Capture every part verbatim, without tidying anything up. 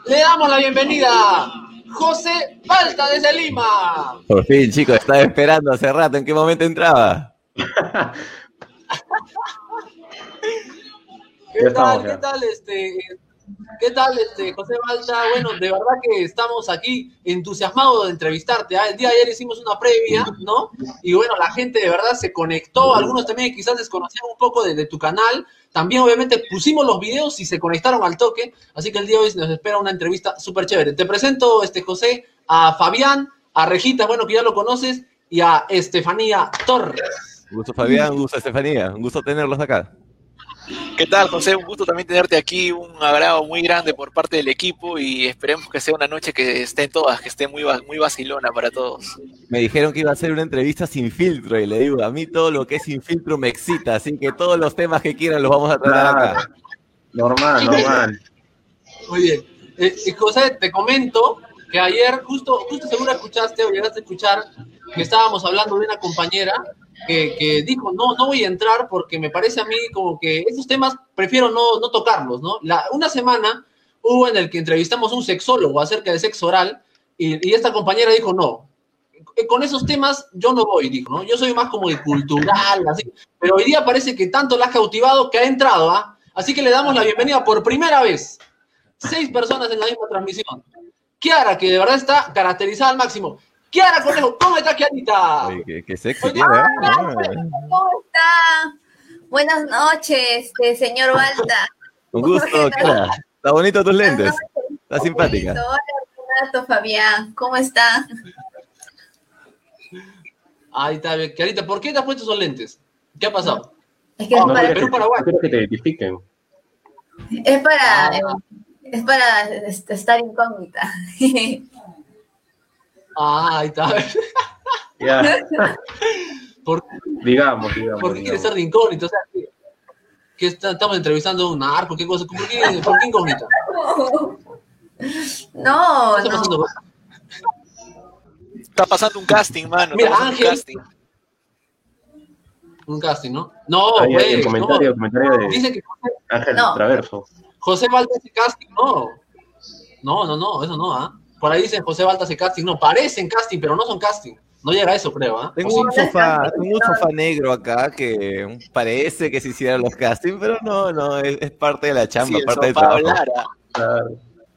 Le damos la bienvenida José Balta desde Lima. Por fin, chicos, estaba esperando hace rato. ¿En qué momento entraba? ¿Qué ya tal? ¿Qué tal, este, qué tal, este, José Balta? Bueno, de verdad que estamos aquí entusiasmados de entrevistarte. ¿eh? El día de ayer hicimos una previa, ¿no? Y bueno, la gente de verdad se conectó. Algunos también quizás desconocían un poco de, de tu canal. También, obviamente, pusimos los videos y se conectaron al toque. Así que el día de hoy nos espera una entrevista súper chévere. Te presento, este, José, a Fabián, a Regita, bueno, que ya lo conoces, y a Estefanía Torres. Un gusto, Fabián. Un gusto, Estefanía. Un gusto tenerlos acá. ¿Qué tal, José? Un gusto también tenerte aquí, un agrado muy grande por parte del equipo y esperemos que sea una noche que estén todas, que esté muy, muy vacilona para todos. Me dijeron que iba a ser una entrevista sin filtro y le digo, a mí todo lo que es sin filtro me excita, así que todos los temas que quieran los vamos a tratar claro. acá. Normal, normal. Muy bien. Eh, José, te comento que ayer, justo, justo seguro escuchaste o llegaste a escuchar que estábamos hablando de una compañera Que, que dijo, no, no voy a entrar porque me parece a mí como que esos temas prefiero no, no tocarlos, ¿no? La, una semana hubo en el que entrevistamos a un sexólogo acerca de sexo oral y, y esta compañera dijo, no, con esos temas yo no voy, dijo, ¿no? Yo soy más como de cultural, así, pero hoy día parece que tanto la ha cautivado que ha entrado, ¿ah? ¿eh? Así que le damos la bienvenida por primera vez. Seis personas en la misma transmisión. Kiara, que de verdad está caracterizada al máximo. Kiara Conejo, ¿cómo está, Kiarita? Oye, qué, qué sexy tiene, ¿eh? Ah. ¿Cómo está? Buenas noches, señor Balta. Un gusto, Kiara. Está bonito tus lentes. Está simpática. Hola, Renato, Fabián. ¿Cómo está? Ahí está, Kiarita. ¿Por qué te has puesto esos lentes? ¿Qué ha pasado? Es que oh, es no, para Perú, Paraguay. Quiero que te identifiquen. Es para, ah. es para estar incógnita. Ah, ahí está. Ya. ¿Por, digamos, digamos. ¿Por qué digamos. quieres ser de incógnito? O sea, que, que está, estamos entrevistando a un narco, ¿qué cosa? ¿Por qué, ¿por qué incógnita? No, ¿Qué está pasando? no. Está pasando un casting, mano. Mira, Ángel. Un casting. Un casting, ¿no? No, Ahí, güey. El comentario, no. el comentario de Dice que José, Ángel no. Traverso. José Balta hace casting, no. No, no, no, eso no, ¿ah? ¿eh? Por ahí dicen José Balta hace casting, no, parecen casting, pero no son casting. No llega a eso, creo, ¿ah? ¿eh? Tengo un sofá, tengo un sofá negro acá que parece que se hicieran los castings, pero no, no, es, es parte de la chamba, sí, parte del trabajo. Claro.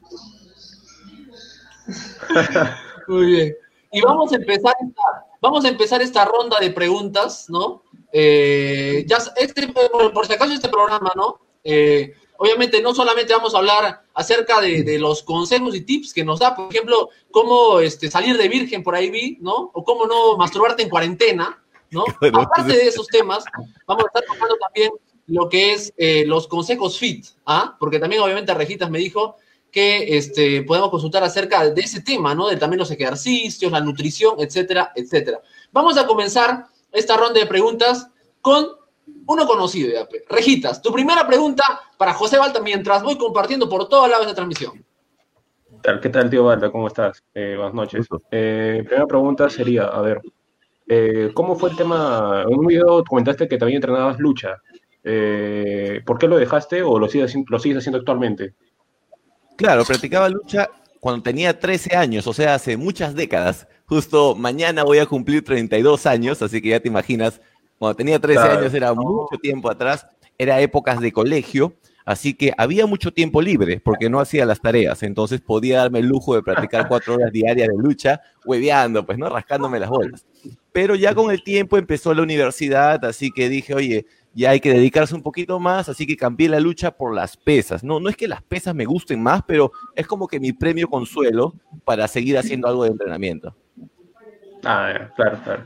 Muy bien. Y vamos a empezar esta, vamos a empezar esta ronda de preguntas, ¿no? Eh, ya, este, por, por si acaso este programa, ¿no? Eh, Obviamente no solamente vamos a hablar acerca de, de los consejos y tips que nos da, por ejemplo, cómo este, salir de virgen, por ahí vi, ¿no? O cómo no masturbarte en cuarentena, ¿no? Bueno, aparte de esos temas, vamos a estar tocando también lo que es eh, los consejos fit, ¿ah? Porque también obviamente Regitas me dijo que este, podemos consultar acerca de ese tema, ¿no? De también los ejercicios, la nutrición, etcétera, etcétera. Vamos a comenzar esta ronda de preguntas con uno conocido, ya. Regitas, tu primera pregunta para José Balta mientras voy compartiendo por todos lados de transmisión. ¿Qué tal, tío Balta? ¿Cómo estás? Eh, buenas noches. Eh, primera pregunta sería, a ver, eh, ¿cómo fue el tema? En un video comentaste que también entrenabas lucha. Eh, ¿Por qué lo dejaste o lo sigues, lo sigues haciendo actualmente? Claro, practicaba lucha cuando tenía trece años, o sea, hace muchas décadas. Justo mañana voy a cumplir treinta y dos años, así que ya te imaginas. Cuando tenía trece claro. años era mucho tiempo atrás, era épocas de colegio, así que había mucho tiempo libre porque no hacía las tareas, entonces podía darme el lujo de practicar cuatro horas diarias de lucha, hueveando, pues, ¿no? Rascándome las bolas. Pero ya con el tiempo empezó la universidad, así que dije, oye, ya hay que dedicarse un poquito más, así que cambié la lucha por las pesas. No, no es que las pesas me gusten más, pero es como que mi premio consuelo para seguir haciendo algo de entrenamiento. Ah, claro, claro.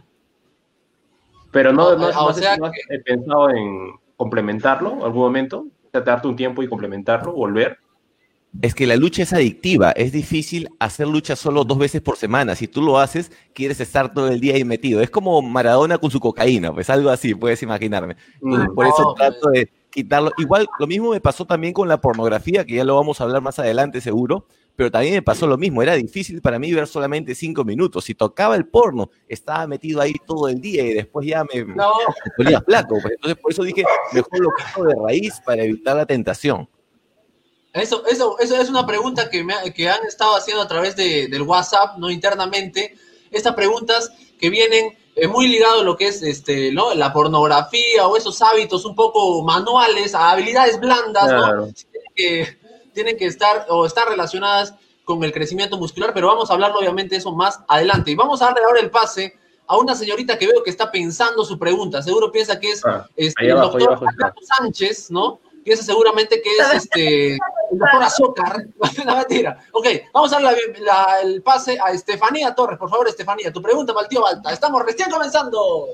Pero no, no, no, o sé sea si no has que... pensado en complementarlo en algún momento, o sea, darte un tiempo y complementarlo, volver. Es que la lucha es adictiva, es difícil hacer lucha solo dos veces por semana. Si tú lo haces, quieres estar todo el día ahí metido. Es como Maradona con su cocaína, pues algo así, puedes imaginarme. Entonces, mm. por eso no, trato de quitarlo. Igual, lo mismo me pasó también con la pornografía, que ya lo vamos a hablar más adelante seguro, pero también me pasó lo mismo. Era difícil para mí ver solamente cinco minutos. Si tocaba el porno, estaba metido ahí todo el día y después ya me, no. me ponía flaco. Pues. Entonces, por eso dije, mejor lo quito de raíz para evitar la tentación. Eso, eso, eso es una pregunta que, me, que han estado haciendo a través de, del WhatsApp, ¿no? Internamente. Estas preguntas que vienen eh, muy ligados a lo que es este, ¿no? La pornografía o esos hábitos un poco manuales, a habilidades blandas, Claro. ¿no? Tienen que, tienen que estar o estar relacionadas con el crecimiento muscular, pero vamos a hablarlo obviamente eso más adelante. Y vamos a darle ahora el pase a una señorita que veo que está pensando su pregunta. Seguro piensa que es Ah, este, ahí el abajo, ahí doctor abajo está. Alberto Sánchez, ¿no? Piensa seguramente que es este, el doctor Azócar. La mentira. Ok, vamos a darle la- la- el pase a Estefanía Torres. Por favor, Estefanía, tu pregunta para el tío Balta. Estamos recién comenzando.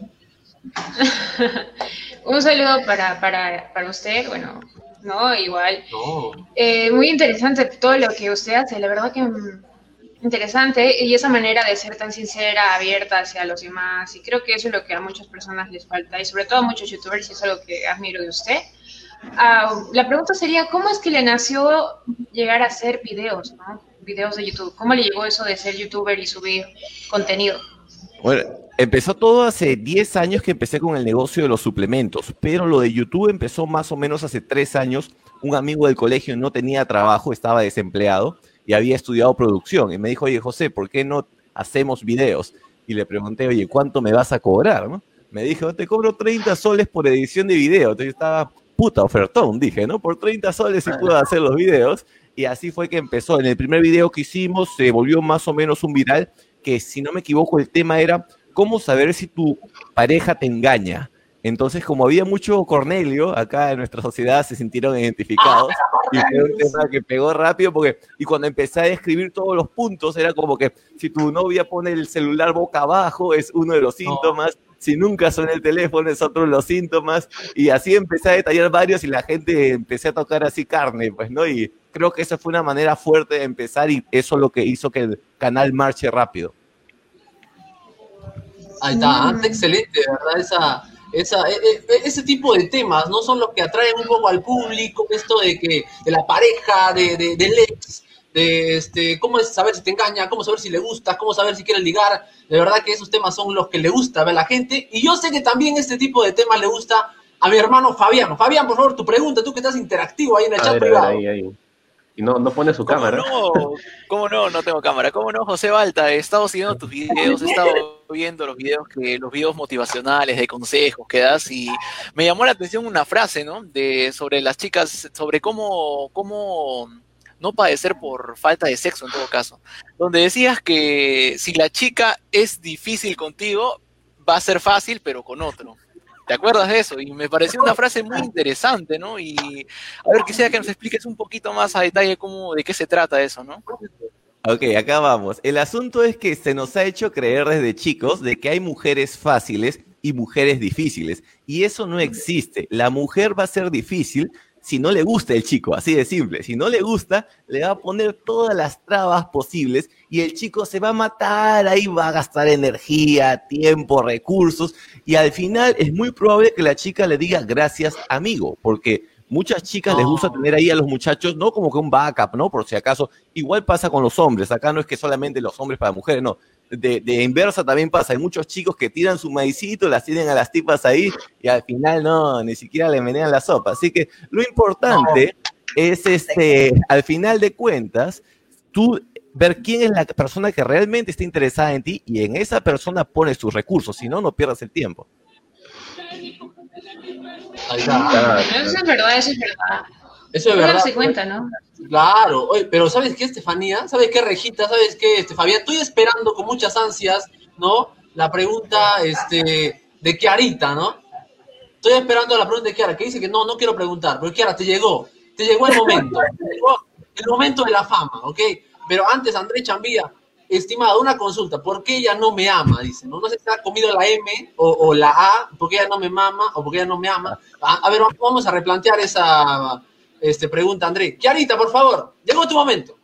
Un saludo para, para, para usted, bueno, no, igual. No. Eh, muy interesante todo lo que usted hace, la verdad que mm, interesante, y esa manera de ser tan sincera, abierta hacia los demás, y creo que eso es lo que a muchas personas les falta, y sobre todo a muchos youtubers, y es algo que admiro de usted. Ah, la pregunta sería, ¿cómo es que le nació llegar a hacer videos, ¿no? Videos de YouTube? ¿Cómo le llegó eso de ser youtuber y subir contenido? Bueno, empezó todo hace diez años que empecé con el negocio de los suplementos, pero lo de YouTube empezó más o menos hace tres años. Un amigo del colegio no tenía trabajo, estaba desempleado y había estudiado producción. Y me dijo, oye, José, ¿por qué no hacemos videos? Y le pregunté, oye, ¿cuánto me vas a cobrar? ¿No? Me dijo, te cobro treinta soles por edición de video. Entonces yo estaba, puta, ofertón, dije, ¿no? Por treinta soles sí puedo hacer los videos. Y así fue que empezó. En el primer video que hicimos se volvió más o menos un viral, que si no me equivoco el tema era cómo saber si tu pareja te engaña. Entonces, como había mucho Cornelio acá en nuestra sociedad, se sintieron identificados y fue un tema que pegó rápido porque, y cuando empecé a escribir todos los puntos, era como que si tu novia pone el celular boca abajo es uno de los síntomas, si nunca suena el teléfono es otro de los síntomas, y así empecé a detallar varios y la gente empecé a tocar así carne, pues, ¿no? Y creo que esa fue una manera fuerte de empezar y eso es lo que hizo que el canal marche rápido. Ahí está, mm. excelente, ¿verdad? Esa, esa, e, e, ese tipo de temas, ¿no? Son los que atraen un poco al público, esto de que, de la pareja, de, de, del ex, de este, cómo es saber si te engaña, cómo saber si le gusta, cómo saber si quiere ligar. De verdad que esos temas son los que le gusta a la gente. Y yo sé que también este tipo de temas le gusta a mi hermano Fabián. Fabián, por favor, tu pregunta, tú que estás interactivo ahí en el a chat ver, privado. A ver, ahí, ahí. Y no, no pone su ¿Cómo cámara. No? ¿Cómo no? No tengo cámara. ¿Cómo no, José Balta? He estado siguiendo tus videos, he estado viendo los videos que los videos motivacionales, de consejos que das, y me llamó la atención una frase, ¿no? De sobre las chicas, sobre cómo, cómo no padecer por falta de sexo en todo caso. Donde decías que si la chica es difícil contigo, va a ser fácil, pero con otro. ¿Te acuerdas de eso? Y me pareció una frase muy interesante, ¿no? Y a ver, quisiera que nos expliques un poquito más a detalle cómo, de qué se trata eso, ¿no? Ok, acá vamos. El asunto es que se nos ha hecho creer desde chicos de que hay mujeres fáciles y mujeres difíciles. Y eso no existe. La mujer va a ser difícil si no le gusta el chico, así de simple. Si no le gusta, le va a poner todas las trabas posibles y el chico se va a matar, ahí va a gastar energía, tiempo, recursos, y al final es muy probable que la chica le diga gracias, amigo, porque muchas chicas les gusta tener ahí a los muchachos, no como que un backup, ¿no? Por si acaso. Igual pasa con los hombres, acá no es que solamente los hombres para mujeres, no. De, de inversa también pasa, hay muchos chicos que tiran su maicito, las tienen a las tipas ahí y al final no, ni siquiera le menean la sopa. Así que lo importante no. es, este, al final de cuentas, tú ver quién es la persona que realmente está interesada en ti y en esa persona pones tus recursos, si no, no pierdas el tiempo. Ahí está. Eso es verdad, eso es verdad. Eso es verdad. Se cuenta, ¿no? Claro, oye, pero ¿sabes qué, Estefanía? ¿Sabes qué, Regita? ¿Sabes qué, este, Fabián? Estoy esperando con muchas ansias, ¿no? La pregunta este, de Kiarita, ¿no? Estoy esperando la pregunta de Kiara, que dice que no, no quiero preguntar, pero Kiara, te llegó, te llegó el momento, te llegó el momento de la fama, ¿ok? Pero antes, André Chambía, estimada, una consulta, ¿por qué ella no me ama? Dice, ¿no? No sé si ha comido la M o, o la A, ¿por qué ella no me mama o por qué ella no me ama? A, a ver, vamos a replantear esa... Este, pregunta André. Kiarita, por favor, llegó tu momento.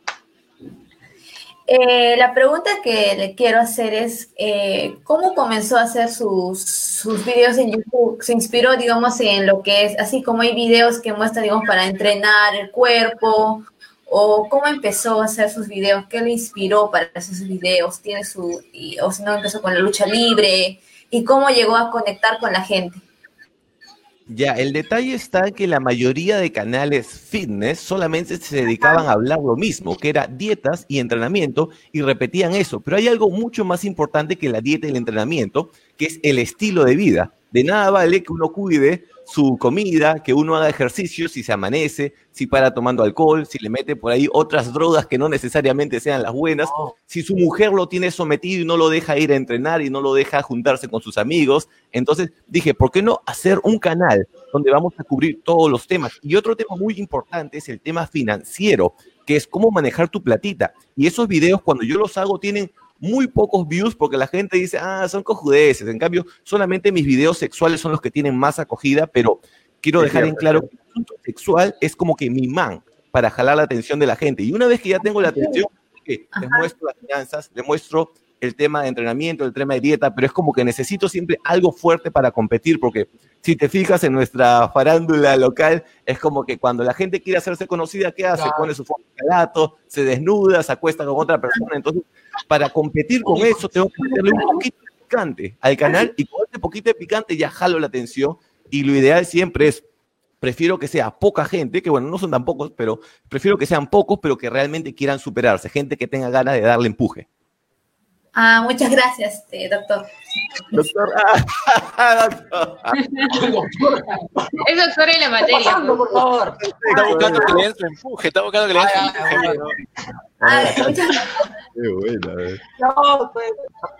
Eh, la pregunta que le quiero hacer es, eh, ¿cómo comenzó a hacer sus, sus videos en YouTube? ¿Se inspiró, digamos, en lo que es, así como hay videos que muestran, digamos, para entrenar el cuerpo? ¿O cómo empezó a hacer sus videos? ¿Qué le inspiró para hacer sus videos? ¿Tiene su, y, o si no, empezó con la lucha libre? ¿Y cómo llegó a conectar con la gente? Ya, el detalle está en que la mayoría de canales fitness solamente se dedicaban a hablar lo mismo, que era dietas y entrenamiento, y repetían eso. Pero hay algo mucho más importante que la dieta y el entrenamiento, que es el estilo de vida. De nada vale que uno cuide su comida, que uno haga ejercicio si se amanece, si para tomando alcohol, si le mete por ahí otras drogas que no necesariamente sean las buenas, si su mujer lo tiene sometido y no lo deja ir a entrenar y no lo deja juntarse con sus amigos. Entonces dije, ¿por qué no hacer un canal donde vamos a cubrir todos los temas? Y otro tema muy importante es el tema financiero, que es cómo manejar tu platita. Y esos videos, cuando yo los hago, tienen muy pocos views porque la gente dice, ah, son cojudeces. En cambio, solamente mis videos sexuales son los que tienen más acogida, pero quiero dejar en claro que el asunto sexual es como que mi man para jalar la atención de la gente. Y una vez que ya tengo la atención, okay, les muestro las finanzas, les muestro el tema de entrenamiento, el tema de dieta, pero es como que necesito siempre algo fuerte para competir, porque si te fijas en nuestra farándula local, es como que cuando la gente quiere hacerse conocida, ¿qué hace? Claro. Pone su foto de calato, se desnuda, se acuesta con otra persona. Entonces, para competir con eso, tengo que meterle un poquito de picante al canal, y con este poquito de picante ya jalo la atención, y lo ideal siempre es, prefiero que sea poca gente, que bueno, no son tan pocos, pero prefiero que sean pocos, pero que realmente quieran superarse, gente que tenga ganas de darle empuje. Ah, muchas gracias, eh, doctor. Doctor, ah, doctor. Es doctor en la materia, por favor. Está buscando que le den su empuje, está buscando que le den su empuje. Ah, muchas gracias. Qué buena, eh. No, pues,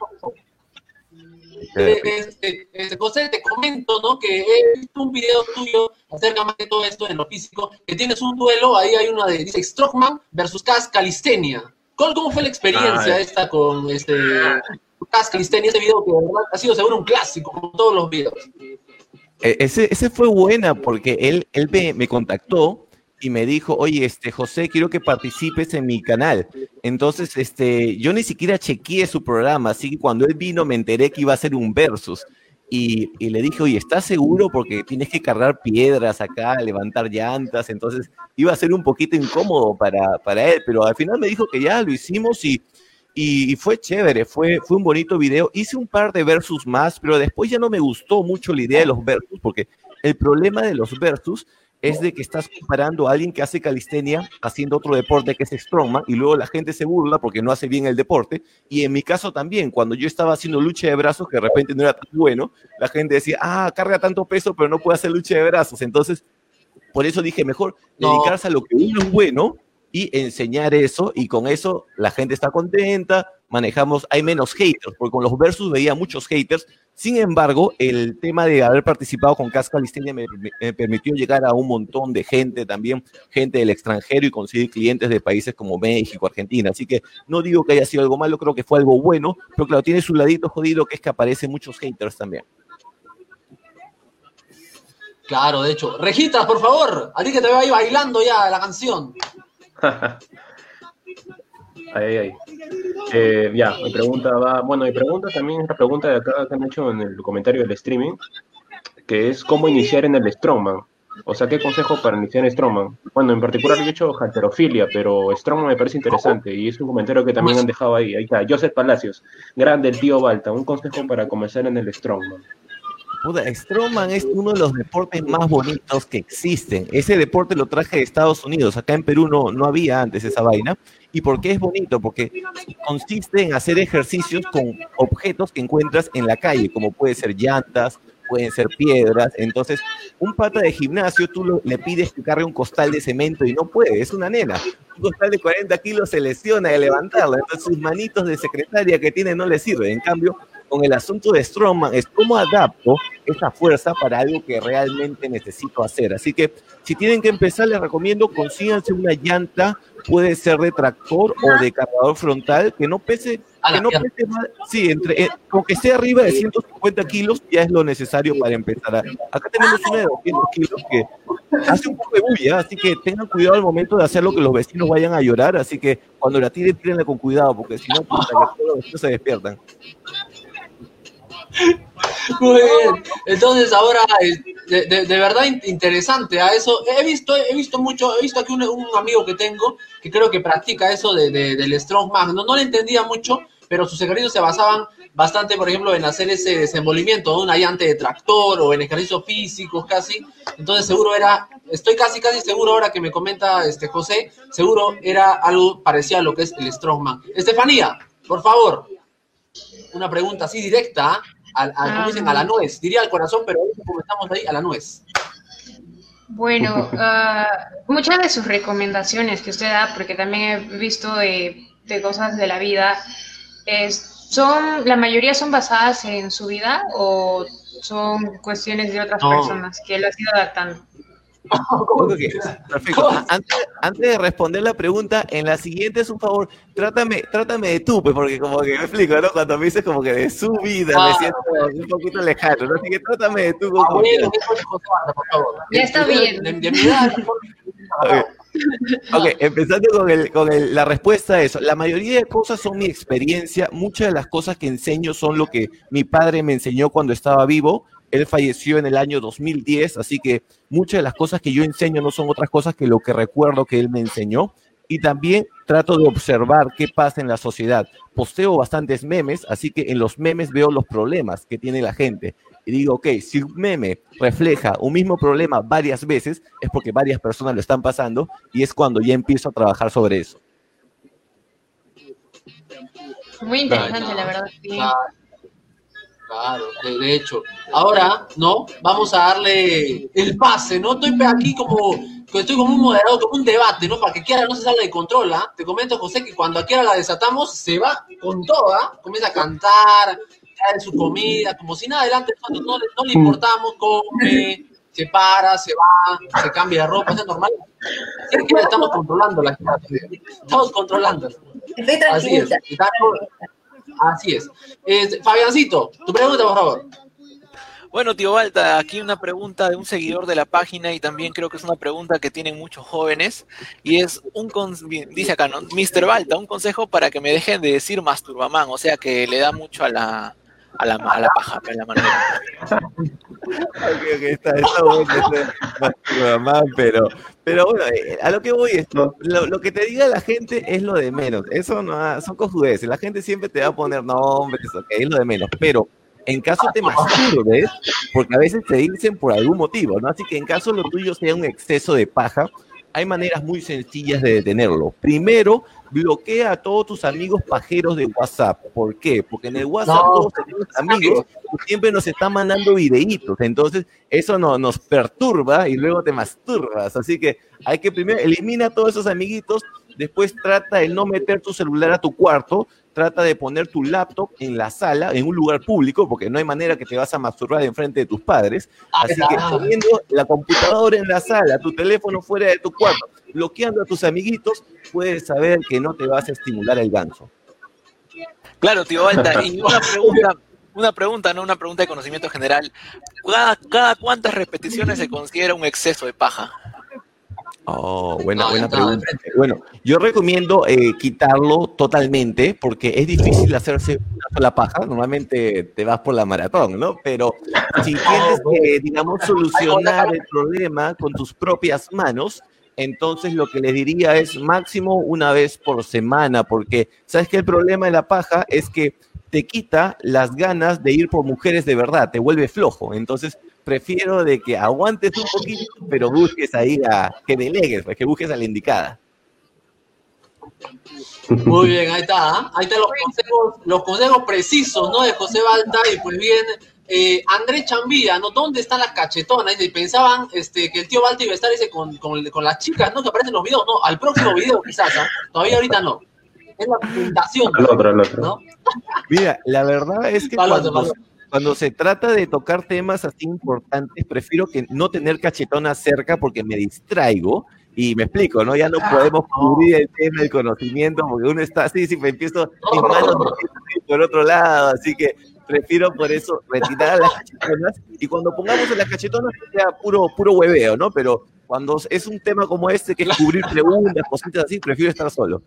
eh, este, este, José, te comento, ¿no? Que he visto un video tuyo acerca más de todo esto en lo físico, que tienes un duelo, ahí hay una de, dice, Strongman versus Cass Calistenia. ¿Cómo fue la experiencia Ay. esta con este Cass Calistenia, ese video que de verdad ha sido seguro un clásico, como todos los videos? Ese, ese fue buena porque él, él me, me contactó y me dijo, oye, este, José, quiero que participes en mi canal. Entonces, este, yo ni siquiera chequeé su programa, así que cuando él vino me enteré que iba a ser un versus. Y, y le dije, oye, ¿estás seguro? Porque tienes que cargar piedras acá, levantar llantas. Entonces iba a ser un poquito incómodo para, para él, pero al final me dijo que ya lo hicimos y, y, y fue chévere, fue, fue un bonito video. Hice un par de versus más, pero después ya no me gustó mucho la idea de los versus, porque el problema de los versus es de que estás comparando a alguien que hace calistenia haciendo otro deporte que es strongman, y luego la gente se burla porque no hace bien el deporte. Y en mi caso también, cuando yo estaba haciendo lucha de brazos, que de repente no era tan bueno, la gente decía, ah, carga tanto peso, pero no puede hacer lucha de brazos. Entonces, por eso dije, mejor no. dedicarse a lo que uno es bueno y enseñar eso, y con eso la gente está contenta, manejamos, hay menos haters, porque con los versus veía muchos haters. Sin embargo, el tema de haber participado con Cass Calistenia me, me, me permitió llegar a un montón de gente también, gente del extranjero, y conseguir clientes de países como México, Argentina. Así que no digo que haya sido algo malo, creo que fue algo bueno, pero claro, tiene su ladito jodido, que es que aparecen muchos haters también. Claro, de hecho. Regita, por favor, a ti que te veo ahí bailando ya la canción. Ay, ay. Eh, ya, mi pregunta va, bueno, mi pregunta también es la pregunta de acá que han hecho en el comentario del streaming, que es cómo iniciar en el Strongman. O sea, ¿qué consejo para iniciar en Strongman? Bueno, en particular yo he hecho halterofilia, pero Strongman me parece interesante, y es un comentario que también han dejado ahí. Ahí está, Joseph Palacios, grande el tío Balta, un consejo para comenzar en el Strongman. Puta, Strongman es uno de los deportes más bonitos que existen. Ese deporte lo traje de Estados Unidos. Acá en Perú no, no había antes esa vaina. ¿Y por qué es bonito? Porque consiste en hacer ejercicios con objetos que encuentras en la calle, como puede ser llantas, pueden ser piedras. Entonces, un pata de gimnasio, tú lo, le pides que cargue un costal de cemento y no puede, es una nena. Un costal de cuarenta kilos se lesiona de levantarlo, entonces sus manitos de secretaria que tiene no le sirven. En cambio, con el asunto de Strongman es cómo adapto esa fuerza para algo que realmente necesito hacer. Así que si tienen que empezar, les recomiendo consíganse una llanta, puede ser de tractor o de cargador frontal, que no pese, que no pese más, sí, entre, eh, con que esté arriba de ciento cincuenta kilos ya es lo necesario para empezar. Acá tenemos una de doscientos kilos que hace un poco de bulla, así que tengan cuidado al momento de hacerlo, que los vecinos vayan a llorar, así que cuando la tiren, tírenla con cuidado, porque si no, pues, todos los vecinos se despiertan. Muy bien, entonces ahora de, de, de verdad interesante a eso. He visto, he visto mucho, he visto aquí un, un amigo que tengo que creo que practica eso de, de, del Strongman. No, no le entendía mucho, pero sus ejercicios se basaban bastante, por ejemplo, en hacer ese desenvolvimiento, ¿no? Una llanta de tractor o en ejercicios físicos casi. Entonces seguro era, estoy casi casi seguro ahora que me comenta este José, seguro era algo parecido a lo que es el Strongman. Estefanía, por favor, una pregunta así directa, a, a, como dicen, a la nuez, diría al corazón, pero como estamos ahí, a la nuez. Bueno, uh, muchas de sus recomendaciones que usted da, porque también he visto de, de cosas de la vida, es, son, la mayoría son basadas en su vida o son cuestiones de otras no. personas que lo han ido adaptando. Okay, perfecto. Antes, antes de responder la pregunta, en la siguiente es un favor, trátame, trátame de tú, pues, porque como que me explico, ¿no? Cuando me dices como que de su vida ah, me siento un poquito lejano, ¿no? Así que trátame de tú. Ah, bueno, por favor. Ya está bien. De, de mi edad, okay. Ok, empezando con, el, con el, la respuesta a eso. La mayoría de cosas son mi experiencia, muchas de las cosas que enseño son lo que mi padre me enseñó cuando estaba vivo. Él falleció en el año dos mil diez, así que muchas de las cosas que yo enseño no son otras cosas que lo que recuerdo que él me enseñó. Y también trato de observar qué pasa en la sociedad. Posteo bastantes memes, así que en los memes veo los problemas que tiene la gente. Y digo, ok, si un meme refleja un mismo problema varias veces, es porque varias personas lo están pasando y es cuando ya empiezo a trabajar sobre eso. Muy interesante, la verdad. Sí. Claro, de, de hecho. Ahora, ¿no? Vamos a darle el pase, ¿no? Estoy aquí como, estoy como un moderador, como un debate, ¿no? Para que Kiara no se salga de control, ¿ah? Te comento, José, que cuando a Kiara la desatamos, se va con toda, comienza a cantar, trae su comida, como si nada adelante, no, no, no le importamos, come, se para, se va, se cambia de ropa, es normal. Así que estamos controlando la gente. Estamos controlando. Así es. Estamos, Así es. Eh, Fabiancito, tu pregunta, por favor. Bueno, tío Balta, aquí una pregunta de un seguidor de la página y también creo que es una pregunta que tienen muchos jóvenes y es un, con, dice acá, ¿no? mister Balta, un consejo para que me dejen de decir masturbamán, o sea que le da mucho a la a la, a la paja, a la manera. Ok, ok, está, está bueno ese masturbamán, pero, pero bueno, a lo que voy es, lo, lo que te diga la gente es lo de menos, eso no, son cojudeces, la gente siempre te va a poner nombres, ok, es lo de menos, pero en caso te masturbes, porque a veces te dicen por algún motivo, ¿no? Así que en caso lo tuyo sea un exceso de paja, hay maneras muy sencillas de detenerlo. Primero, bloquea a todos tus amigos pajeros de WhatsApp. ¿Por qué? Porque en el WhatsApp no, todos tenemos amigos que siempre nos están mandando videitos. Entonces, eso no, nos perturba y luego te masturbas. Así que hay que primero elimina a todos esos amiguitos, después trata de no meter tu celular a tu cuarto, trata de poner tu laptop en la sala, en un lugar público, porque no hay manera que te vas a masturbar enfrente de tus padres. Así que poniendo la computadora en la sala, tu teléfono fuera de tu cuarto, bloqueando a tus amiguitos, puedes saber que no te vas a estimular el ganso. Claro, tío Balta, y una pregunta, una pregunta, no una pregunta de conocimiento general. ¿Cada, cada cuántas repeticiones se considera un exceso de paja? Oh, buena, buena pregunta. Bueno, yo recomiendo eh, quitarlo totalmente porque es difícil hacerse una sola paja. Normalmente te vas por la maratón, ¿no? Pero si tienes que, digamos, solucionar el problema con tus propias manos, entonces lo que les diría es máximo una vez por semana, porque ¿sabes qué? El problema de la paja es que te quita las ganas de ir por mujeres de verdad, te vuelve flojo. Entonces prefiero de que aguantes un poquito, pero busques ahí a que delegues, pues, que busques a la indicada. Muy bien, ahí está, ¿eh? Ahí están los consejos, los consejos precisos, ¿no? De José Balta. Y pues bien, eh, Andrés Chambilla, ¿no? ¿Dónde está la cachetona? Y pensaban este, que el tío Balta iba a estar ese con, con, con las chicas, ¿no? Que aparecen en los videos, no, al próximo video quizás, ¿eh? Todavía ahorita no. Es la presentación, al otro, al otro. ¿no? Mira, la verdad es que cuando, cuando, cuando se trata de tocar temas así importantes, prefiero que no tener cachetona cerca porque me distraigo. Y me explico, ¿no? Ya no podemos cubrir el tema del conocimiento porque uno está así, si me empiezo, mis manos me empiezan por otro lado, así que prefiero por eso retirar las cachetonas y cuando pongamos en las cachetonas sea puro, puro hueveo, ¿no? Pero cuando es un tema como este, que es cubrir preguntas, cositas así, prefiero estar solo.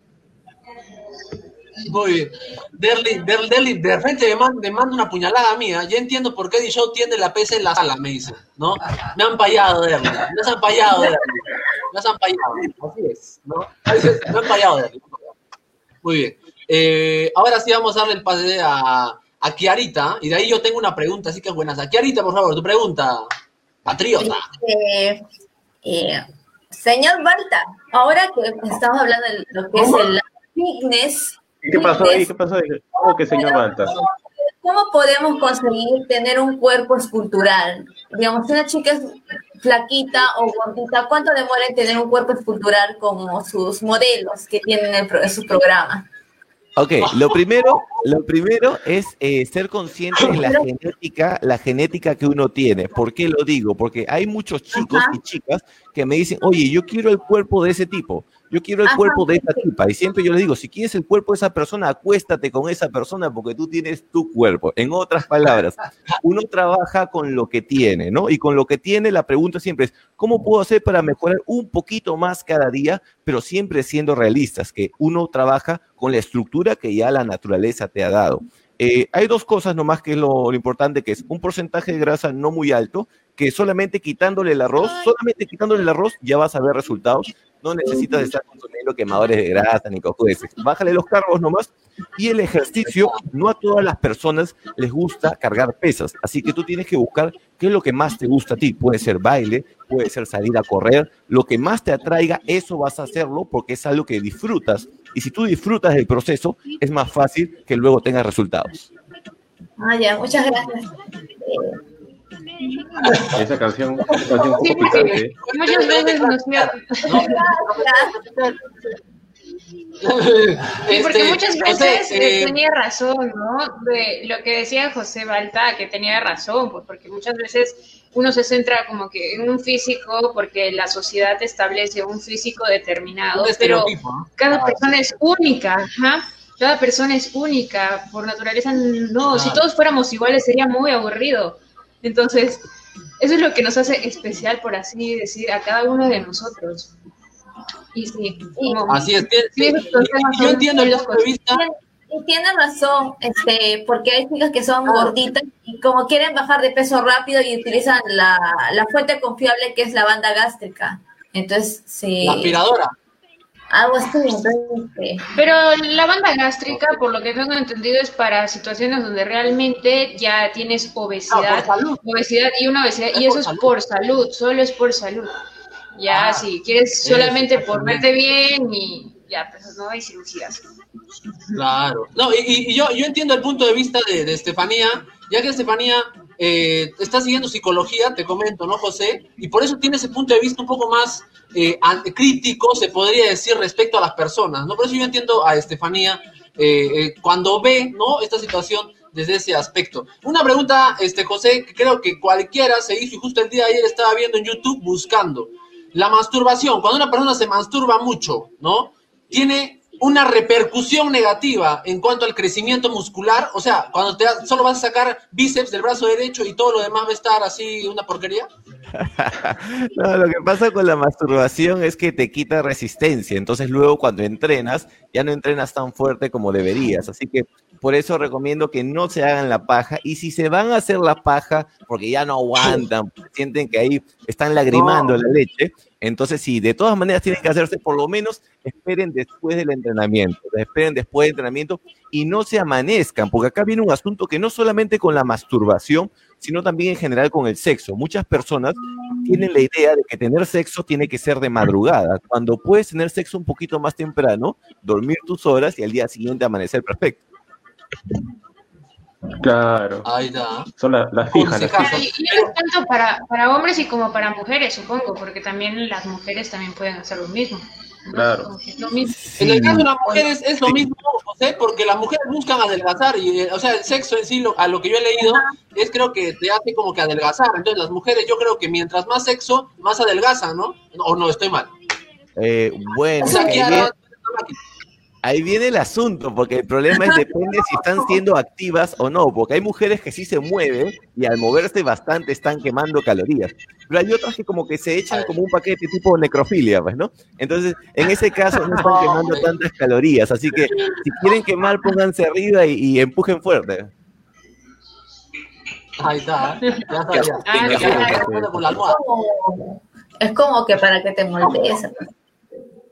Muy bien. Derly, Derly, Derly, de repente me manda, me manda una puñalada mía. Ya entiendo por qué D-Show tiene la P C en la sala, me dice, ¿no? Me han payado, Derly. Me han payado, Derly. Me han payado. Así es, ¿no? Me han payado, Derly. Muy bien. Eh, ahora sí vamos a darle el pase a, a Kiarita, y de ahí yo tengo una pregunta, así que es buena. Kiarita, por favor, tu pregunta, patriota. Eh, eh, señor Balta, ahora que estamos hablando de lo que es el fitness. ¿Qué pasó ahí? ¿Qué pasó ahí? ¿Cómo que señor Balta? ¿Cómo podemos conseguir tener un cuerpo escultural? Digamos, si una chica es flaquita o gordita, ¿cuánto demora en tener un cuerpo escultural como sus modelos que tienen en, en sus programas? Ok, lo primero, lo primero es eh, ser consciente de la genética, la genética que uno tiene. ¿Por qué lo digo? Porque hay muchos chicos Ajá. y chicas que me dicen, oye, yo quiero el cuerpo de ese tipo, yo quiero el Ajá. cuerpo de esa tipa. Y siempre yo les digo, si quieres el cuerpo de esa persona, acuéstate con esa persona porque tú tienes tu cuerpo. En otras palabras, uno trabaja con lo que tiene, ¿no? Y con lo que tiene, la pregunta siempre es, ¿cómo puedo hacer para mejorar un poquito más cada día? Pero siempre siendo realistas, que uno trabaja con la estructura que ya la naturaleza te ha dado. Eh, hay dos cosas nomás que es lo, lo importante, que es un porcentaje de grasa no muy alto, que solamente quitándole el arroz, solamente quitándole el arroz ya vas a ver resultados. No necesitas estar consumiendo quemadores de grasa ni cojudeces. Bájale los carbos nomás. Y el ejercicio, no a todas las personas les gusta cargar pesas, así que tú tienes que buscar qué es lo que más te gusta a ti. Puede ser baile, puede ser salir a correr, lo que más te atraiga, eso vas a hacerlo porque es algo que disfrutas. Y si tú disfrutas del proceso, es más fácil que luego tengas resultados. Ah, ya, muchas gracias. Esa canción, esa canción un poco picante. Muchas veces nos Sí, porque muchas veces José, eh, tenía razón, ¿no? De lo que decía José Balta, que tenía razón, pues porque muchas veces uno se centra como que en un físico porque la sociedad establece un físico determinado, pero cada persona es única, ¿ja? Cada persona es única, por naturaleza no, si todos fuéramos iguales sería muy aburrido. Entonces, eso es lo que nos hace especial, por así decir, a cada uno de nosotros. Y sí, como, así es. Sí, sí, yo entiendo el punto de vista. Y tiene razón, este, porque hay chicas que son gorditas y como quieren bajar de peso rápido y utilizan la, la fuente confiable que es la banda gástrica. Entonces, sí. La aspiradora. Algo así, entonces, pero la banda gástrica, por lo que tengo entendido, es para situaciones donde realmente ya tienes obesidad, ah, obesidad y una obesidad, es y eso es salud. por salud, solo es por salud. Ya, ah, si quieres solamente por verte bien y ya, pues no hay cirugías. Claro. No, y, y yo, yo entiendo el punto de vista de, de Estefanía, ya que Estefanía eh, está siguiendo psicología, te comento, ¿no, José? Y por eso tiene ese punto de vista un poco más eh, crítico, se podría decir, respecto a las personas, ¿no? Por eso yo entiendo a Estefanía eh, eh, cuando ve, ¿no?, esta situación desde ese aspecto. Una pregunta, este José, que creo que cualquiera se hizo y justo el día de ayer estaba viendo en YouTube buscando. La masturbación, cuando una persona se masturba mucho, ¿no?, tiene una repercusión negativa en cuanto al crecimiento muscular. O sea, cuando te solo vas a sacar bíceps del brazo derecho y todo lo demás va a estar así una porquería. No, lo que pasa con la masturbación es que te quita resistencia, entonces luego cuando entrenas, ya no entrenas tan fuerte como deberías, así que por eso recomiendo que no se hagan la paja, y si se van a hacer la paja porque ya no aguantan, sienten que ahí están lagrimando no. la leche, entonces sí, de todas maneras tienen que hacerse, por lo menos esperen después del entrenamiento, esperen después del entrenamiento y no se amanezcan, porque acá viene un asunto que no solamente con la masturbación, sino también en general con el sexo. Muchas personas tienen la idea de que tener sexo tiene que ser de madrugada, cuando puedes tener sexo un poquito más temprano, dormir tus horas y al día siguiente amanecer perfecto. Claro. Ahí está. Son las la fijas. Las fijas. Y, y es tanto para, para hombres y como para mujeres, supongo, porque también las mujeres también pueden hacer lo mismo. Claro. Lo mismo. Sí. En el caso de las mujeres es lo mismo, José, porque las mujeres buscan adelgazar y, o sea, el sexo en sí, lo, a lo que yo he leído, es creo que te hace como que adelgazar. Entonces las mujeres, yo creo que mientras más sexo, más adelgazan, ¿no? ¿O no, estoy mal? Eh, bueno, o sea, ahí, viene, ahí viene el asunto, porque el problema es depende si están siendo activas o no, porque hay mujeres que sí se mueven y al moverse bastante están quemando calorías, pero hay otras que como que se echan como un paquete tipo necrofilia, pues, ¿no? Entonces, en ese caso no están quemando tantas calorías, así que si quieren quemar, pónganse arriba y, y empujen fuerte. Ahí está, ya está, ya. Ah, ya, ya, ya, con la almohada. Es como que para que te moldees.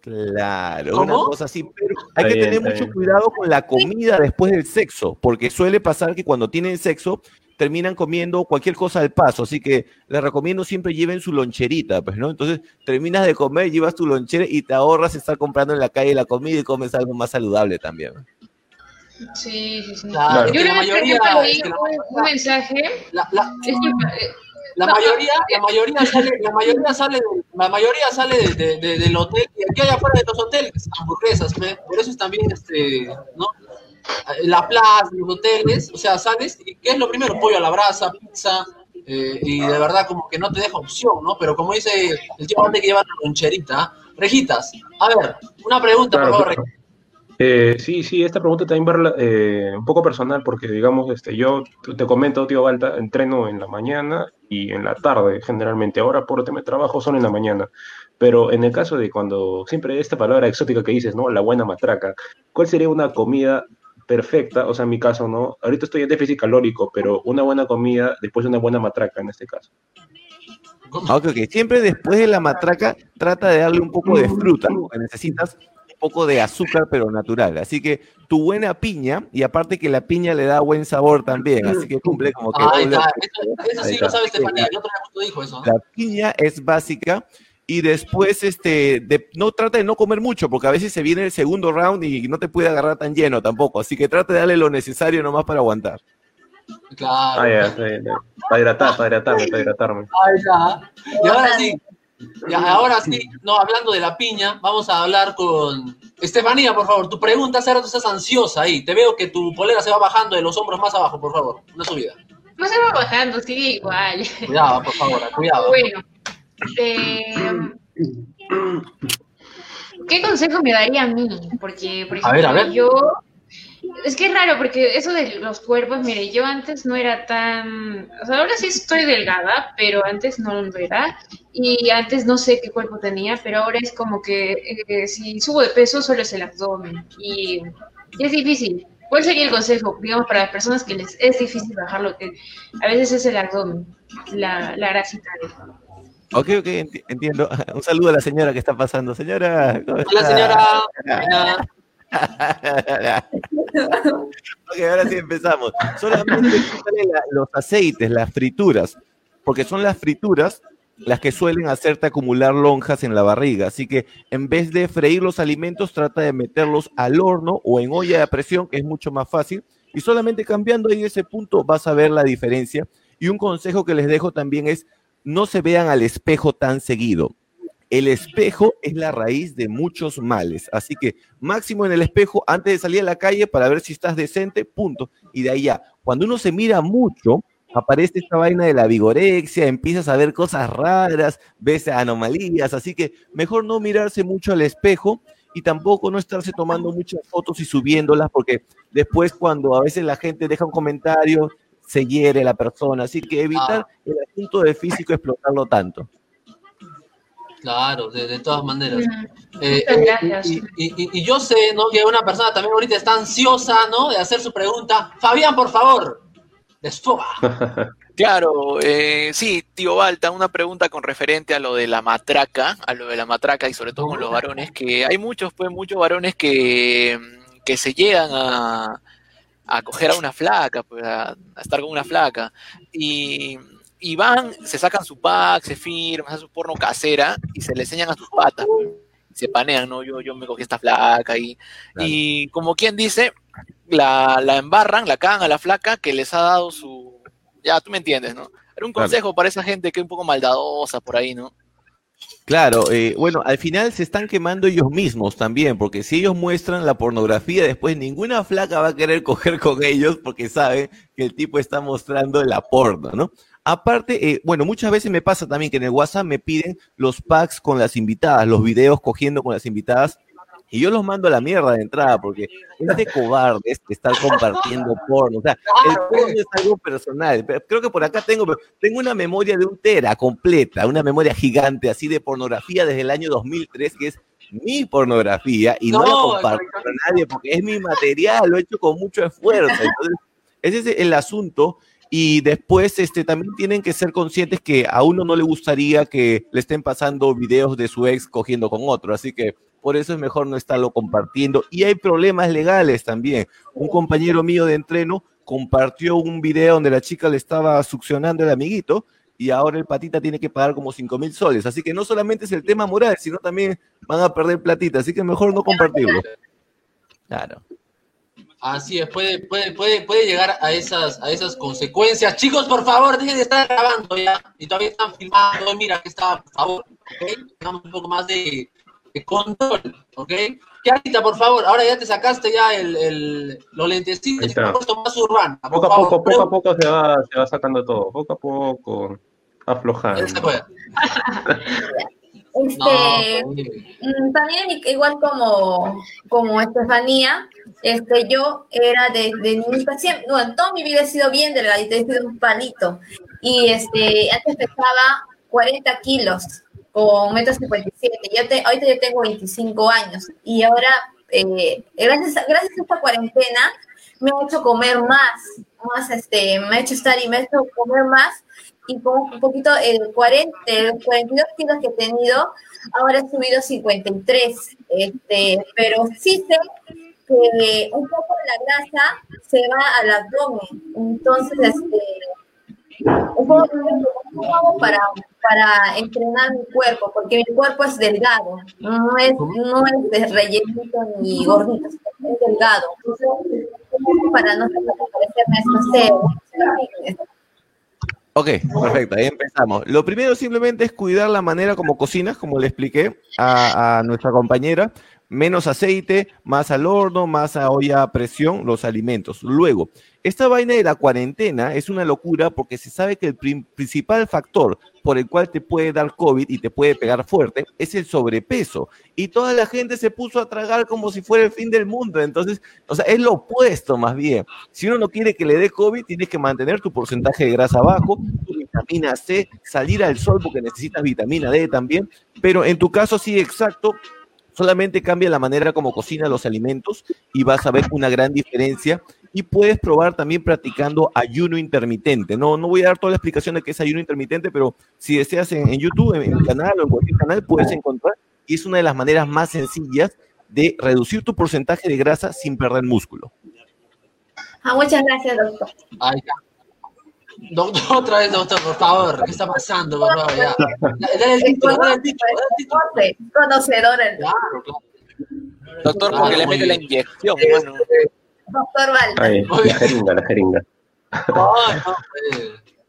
Claro, ¿Cómo? una cosa así, pero hay Está que bien, tener está mucho bien. cuidado con la comida después del sexo, porque suele pasar que cuando tienen sexo terminan comiendo cualquier cosa al paso, así que les recomiendo siempre lleven su loncherita, pues, ¿no? Entonces terminas de comer, llevas tu lonchera y te ahorras estar comprando en la calle la comida y comes algo más saludable también. Sí, sí, sí. Claro, es Yo que la una vez, por mayoría, ejemplo, es leí que la, un, un mensaje. la, la, Disculpa, eh, la no, mayoría, eh, la mayoría sale, la mayoría sale, de- la mayoría sale de, de- de- del hotel y aquí hay afuera de los hoteles, hamburguesas, ¿ve? Por eso es también este, ¿no? La plaza, los hoteles, o sea, sales y ¿qué es lo primero? Pollo a la brasa, pizza, eh, y de verdad como que no te deja opción, ¿no? Pero como dice el tío antes que lleva la loncherita, Rejitas, a ver, una pregunta, por Claro, favor, claro. Eh, sí, sí, esta pregunta también va rela- eh, un poco personal porque, digamos, este, yo te te comento, tío Balta, entreno en la mañana y en la tarde generalmente. Ahora por tema de trabajo son en la mañana. Pero en el caso de cuando siempre esta palabra exótica que dices, ¿no? La buena matraca, ¿cuál sería una comida perfecta? O sea, en mi caso, ¿no? Ahorita estoy en déficit calórico, pero una buena comida después de una buena matraca en este caso. Ah, Ok, ok. Siempre después de la matraca trata de darle un poco de fruta, porque necesitas un poco de azúcar, pero natural. Así que tu buena piña, y aparte que la piña le da buen sabor también, así que cumple como que ahí doble está, objetivo. eso, eso Ahí sí lo está. sabe Así que Estefanía, la, el otro día justo dijo eso, la ¿no? piña es básica y después este, de- no trata de no comer mucho, porque a veces se viene el segundo round y no te puede agarrar tan lleno tampoco. Así que trata de darle lo necesario nomás para aguantar. Ah, Claro, ya, está bien, está bien. Para hidratar, para hidratarme, para hidratarme. ahí está. Y ahora sí, y ahora sí, no, hablando de la piña, vamos a hablar con Estefanía, por favor. Tu pregunta, hace rato estás ansiosa ahí. Te veo que tu polera se va bajando de los hombros más abajo, por favor. Una subida. no se va bajando, sigue igual. Cuidado, por favor, cuidado. Bueno, eh, ¿qué consejo me daría a mí? Porque, por A ver, ejemplo, a ver. yo... Es que es raro, porque eso de los cuerpos, mire, yo antes no era tan... O sea, ahora sí estoy delgada, pero antes no lo era. Y antes no sé qué cuerpo tenía, pero ahora es como que eh, si subo de peso solo es el abdomen. Y, y es difícil. ¿Cuál sería el consejo, digamos, para las personas que les es difícil bajarlo? Que a veces es el abdomen, la, la grasita. Ok, ok, enti- entiendo. Un saludo a la señora que está pasando. Señora, ¿cómo Hola, está? señora. Buena. Ok, ahora sí empezamos. Solamente quítale la- los aceites, las frituras, porque son las frituras las que suelen hacerte acumular lonjas en la barriga. Así que en vez de freír los alimentos, trata de meterlos al horno o en olla de presión, que es mucho más fácil. Y solamente cambiando ahí ese punto vas a ver la diferencia. Y un consejo que les dejo también es no se vean al espejo tan seguido. El espejo es la raíz de muchos males, así que máximo en el espejo antes de salir a la calle para ver si estás decente, punto. Y de ahí ya, cuando uno se mira mucho, aparece esta vaina de la vigorexia, empiezas a ver cosas raras, ves anomalías, así que mejor no mirarse mucho al espejo y tampoco no estarse tomando muchas fotos y subiéndolas, porque después cuando a veces la gente deja un comentario, se hiere la persona, así que evitar Ah, el asunto del físico explotarlo tanto. claro, de, de todas maneras. Mm, Eh, Muchas eh, gracias. y, y- y- y yo sé, ¿no? Que una persona también ahorita está ansiosa, ¿no? De hacer su pregunta. Fabián, por favor, desfoga. Claro, eh, sí, tío Balta, una pregunta con referente a lo de la matraca, a lo de la matraca y sobre todo con los varones, que hay muchos, pues, muchos varones que, que se llegan a, a coger a una flaca, pues, a, a estar con una flaca, y, y van, se sacan su pack, se firman, hacen su porno casera y se le enseñan a sus patas, pues, y se panean, ¿no? Yo, yo me cogí esta flaca y, Claro. y como quien dice, la, la embarran, la cagan a la flaca que les ha dado su... Ya, tú me entiendes, ¿no? Era un Claro. consejo para esa gente que es un poco maldadosa por ahí, ¿no? Claro, eh, bueno, al final se están quemando ellos mismos también, porque si ellos muestran la pornografía, después ninguna flaca va a querer coger con ellos porque sabe que el tipo está mostrando la porno, ¿no? Aparte, eh, bueno, muchas veces me pasa también que en el WhatsApp me piden los packs con las invitadas, los videos cogiendo con las invitadas, y yo los mando a la mierda de entrada, porque es de cobardes estar compartiendo porno. O sea, el porno es algo personal. Pero creo que por acá tengo, tengo una memoria de un tera completa, una memoria gigante así de pornografía desde el año dos mil tres, que es mi pornografía, y no, No, la comparto con nadie porque es mi material, lo he hecho con mucho esfuerzo. Entonces, ese es el asunto. Y después este, también tienen que ser conscientes que a uno no le gustaría que le estén pasando videos de su ex cogiendo con otro. Así que por eso es mejor no estarlo compartiendo. Y hay problemas legales también. Un compañero mío de entreno compartió un video donde la chica le estaba succionando el amiguito, y ahora el patita tiene que pagar como cinco mil soles. Así que no solamente es el tema moral, sino también van a perder platita. Así que mejor no compartirlo. Claro. Así es, puede, puede, puede, puede llegar a esas, a esas consecuencias. Chicos, por favor, dejen de estar grabando ya. Y todavía están filmando. Mira que está, por favor. ¿Ok? Tengamos un poco más de, de control. ¿Ok? Kiarita, por favor, ahora ya te sacaste ya el, el, los lentecitos y te has puesto más urbana. Poco a poco, poco a poco se va, se va sacando todo. Poco a poco, aflojando. Se puede. Este, no, también igual como, como Estefanía, este, yo era de, de niñita siempre, bueno, toda mi vida he sido bien delgadita, he sido un palito, y este, antes pesaba cuarenta kilos, con metro cincuenta y siete, yo te, ahorita yo tengo veinticinco años, y ahora, eh, gracias, a, gracias a esta cuarentena, me ha hecho comer más, más, este, me ha hecho estar y me ha hecho comer más, y con un poquito, el cuarenta, el cuarenta y dos kilos que he tenido, ahora he subido cincuenta y tres, este, pero sí sé que un poco de la grasa se va al abdomen, entonces, este, un poco ¿cómo hago para, para entrenar mi cuerpo? Porque mi cuerpo es delgado, no es, no es de rellenito ni gordito, es delgado, entonces, un poco para no parecerme a estos. Ok, perfecto, ahí empezamos. Lo primero simplemente es cuidar la manera como cocinas, como le expliqué a, a nuestra compañera. Menos aceite, más al horno, más a olla a presión, los alimentos. Luego, esta vaina de la cuarentena es una locura porque se sabe que el prim- principal factor por el cual te puede dar COVID y te puede pegar fuerte es el sobrepeso. Y toda la gente se puso a tragar como si fuera el fin del mundo. Entonces, o sea, es lo opuesto más bien. Si uno no quiere que le dé COVID, tienes que mantener tu porcentaje de grasa bajo, tu vitamina C, salir al sol porque necesitas vitamina D también. Pero en tu caso, sí, exacto. Solamente cambia la manera como cocinas los alimentos y vas a ver una gran diferencia. Y puedes probar también practicando ayuno intermitente. No, no voy a dar toda la explicación de qué es ayuno intermitente, pero si deseas en, en YouTube, en mi canal o en cualquier canal, puedes encontrar. Y es una de las maneras más sencillas de reducir tu porcentaje de grasa sin perder músculo. Ah, muchas gracias, doctor. Ahí está. Doctor, otra vez, doctor, por favor. ¿Qué está pasando, por favor? Ya. Dale el título, dale el título, dale el título. Conocedor. El... Claro, claro. Doctor, Claro, porque le muy mete la bien. inyección, Este, mano. Doctor Valda. Ahí, la jeringa, la jeringa. No, no, pues.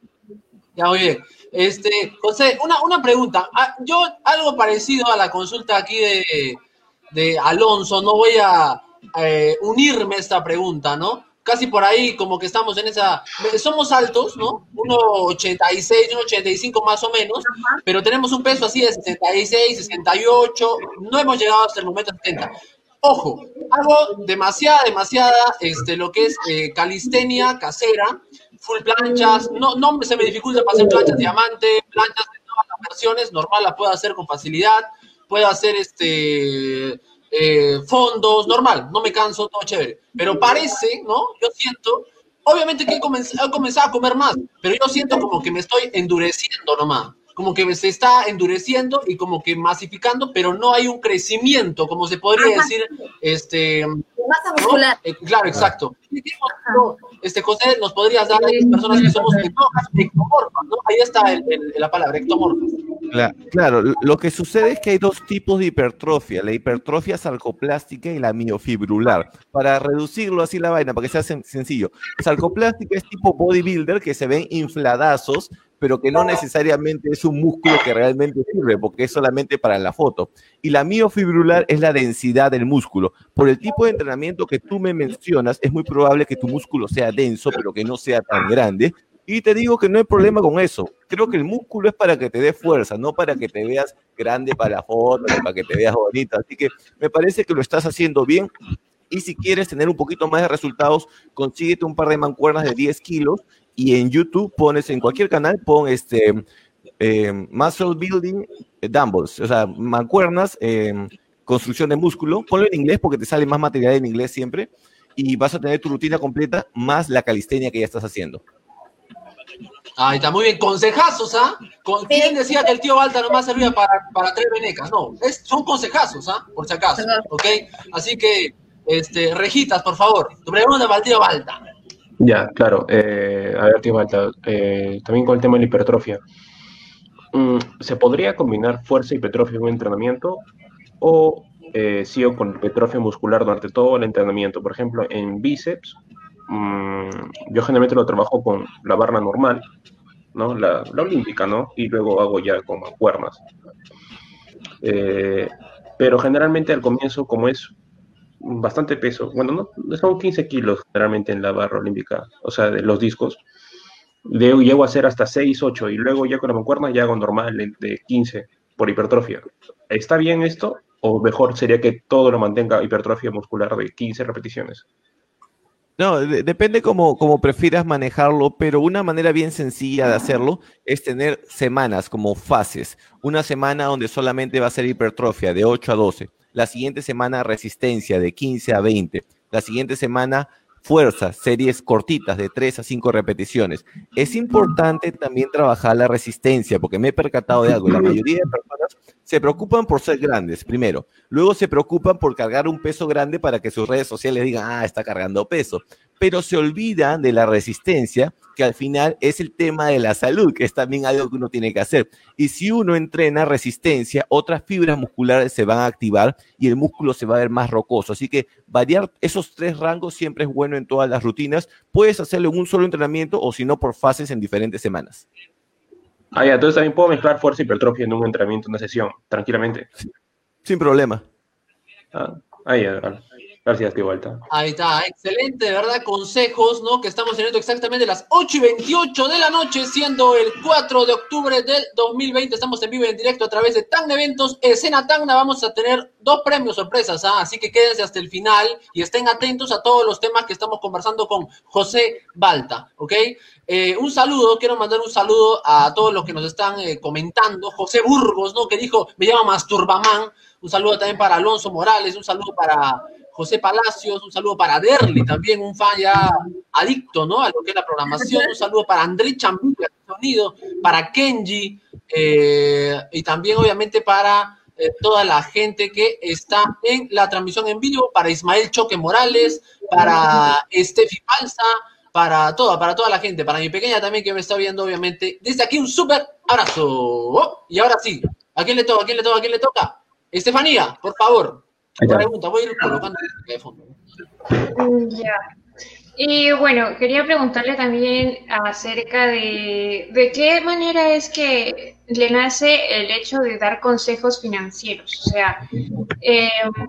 Ya, muy bien. Este, José, una, una pregunta. Ah, yo, algo parecido a la consulta aquí de, de Alonso, no voy a eh, unirme a esta pregunta, ¿no? Casi por ahí, como que estamos en esa... Somos altos, ¿no? uno ochenta y seis, uno ochenta y cinco más o menos, uh-huh. Pero tenemos un peso así de sesenta y seis, sesenta y ocho, no hemos llegado hasta el momento a setenta. Ojo, hago demasiada, demasiada, este, lo que es eh, calistenia casera, full planchas, no, no se me dificulta para hacer planchas diamante, planchas de todas las versiones, normal las puedo hacer con facilidad, puedo hacer este... Eh, fondos, normal, no me canso, todo chévere. Pero parece, ¿no? Yo siento, obviamente que he comenzado, he comenzado a comer más, pero yo siento como que me estoy endureciendo nomás. Como que se está endureciendo y como que masificando, pero no hay un crecimiento, como se podría decir, este... Masa muscular. ¿no? Eh, claro, exacto. ¿No? Este, José, ¿nos podrías dar a las personas que somos ectomorfas, ¿no? Ahí está el, el, la palabra, ectomorfas. Claro, lo que sucede es que hay dos tipos de hipertrofia, la hipertrofia sarcoplástica y la miofibrular. Para reducirlo así la vaina, para que sea sen- sencillo, sarcoplástica es tipo bodybuilder, que se ven infladazos, pero que no necesariamente es un músculo que realmente sirve, porque es solamente para la foto. Y la miofibrular es la densidad del músculo. Por el tipo de entrenamiento que tú me mencionas, es muy probable que tu músculo sea denso, pero que no sea tan grande. Y te digo que no hay problema con eso. Creo que el músculo es para que te dé fuerza, no para que te veas grande para la foto, para que te veas bonito. Así que me parece que lo estás haciendo bien. Y si quieres tener un poquito más de resultados, consíguete un par de mancuernas de diez kilos y en YouTube pones, en cualquier canal, pon este, eh, Muscle Building Dumbbells, o sea, mancuernas, eh, construcción de músculo. Ponlo en inglés porque te sale más material en inglés siempre y vas a tener tu rutina completa más la calistenia que ya estás haciendo. Ahí está, muy bien. Consejazos, ¿ah? ¿Con ¿Quién decía que el tío Balta nomás servía para, para tres venecas? No, es, son consejazos, ¿ah? Por si acaso, ¿ok? Así que, este, Rejitas, por favor, tu pregunta para el tío Balta. Ya, claro. Eh, a ver, tío Balta, eh, también con el tema de la hipertrofia. Mm, ¿Se podría combinar fuerza y hipertrofia en un entrenamiento? ¿O eh, sigo con hipertrofia muscular durante todo el entrenamiento? Por ejemplo, en bíceps, mmm, yo generalmente lo trabajo con la barra normal, ¿no? La, la olímpica, ¿no? Y luego hago ya con mancuernas. Eh, pero generalmente al comienzo, como es bastante peso, bueno, no, son quince kilos generalmente en la barra olímpica, o sea, de los discos, luego llego a hacer hasta seis, ocho, y luego ya con la mancuerna ya hago normal de quince por hipertrofia. ¿Está bien esto? ¿O mejor sería que todo lo mantenga hipertrofia muscular de quince repeticiones? No, de- depende cómo, cómo prefieras manejarlo, pero una manera bien sencilla de hacerlo es tener semanas como fases. Una semana donde solamente va a ser hipertrofia de ocho a doce. La siguiente semana resistencia de quince a veinte. La siguiente semana fuerza, series cortitas de tres a cinco repeticiones. Es importante también trabajar la resistencia, porque me he percatado de algo. La mayoría de personas se preocupan por ser grandes, primero. Luego se preocupan por cargar un peso grande para que sus redes sociales digan, ah, está cargando peso. Pero se olvidan de la resistencia, que al final es el tema de la salud, que es también algo que uno tiene que hacer. Y si uno entrena resistencia, otras fibras musculares se van a activar y el músculo se va a ver más rocoso. Así que variar esos tres rangos siempre es bueno en todas las rutinas. Puedes hacerlo en un solo entrenamiento o si no por fases en diferentes semanas. Ah, ya, entonces también puedo mezclar fuerza y hipertrofia en un entrenamiento, una sesión, tranquilamente. Sin problema. Ah, ahí ya, vale. Gracias, tío Balta. Ahí está, excelente, de verdad, consejos, ¿no? Que estamos teniendo exactamente las ocho y veintiocho de la noche, siendo el cuatro de octubre del dos mil veinte. Estamos en vivo y en directo a través de Tacna Eventos. Escena Tacna, vamos a tener dos premios sorpresas, ¿ah? Así que quédense hasta el final y estén atentos a todos los temas que estamos conversando con José Balta, ¿ok? Eh, un saludo, quiero mandar un saludo a todos los que nos están eh, comentando. José Burgos, ¿no? Que dijo, me llama Masturbaman. Un saludo también para Alonso Morales, un saludo para José Palacios, un saludo para Derly, también un fan ya adicto, ¿no? A lo que es la programación. Un saludo para André Chambuca, sonido, para Kenji, eh, y también obviamente para eh, toda la gente que está en la transmisión en vivo, para Ismael Choque Morales, para Estefi Palza, para toda, para toda la gente, para mi pequeña también que me está viendo, obviamente. Desde aquí un súper abrazo. Oh, y ahora sí, ¿a quién le toca? ¿A quién le toca? ¿A quién le toca? Estefanía, por favor. Pregunta, voy a ir colocando el teléfono. Ya. Y bueno, quería preguntarle también acerca de, de qué manera es que le nace el hecho de dar consejos financieros. O sea, eh,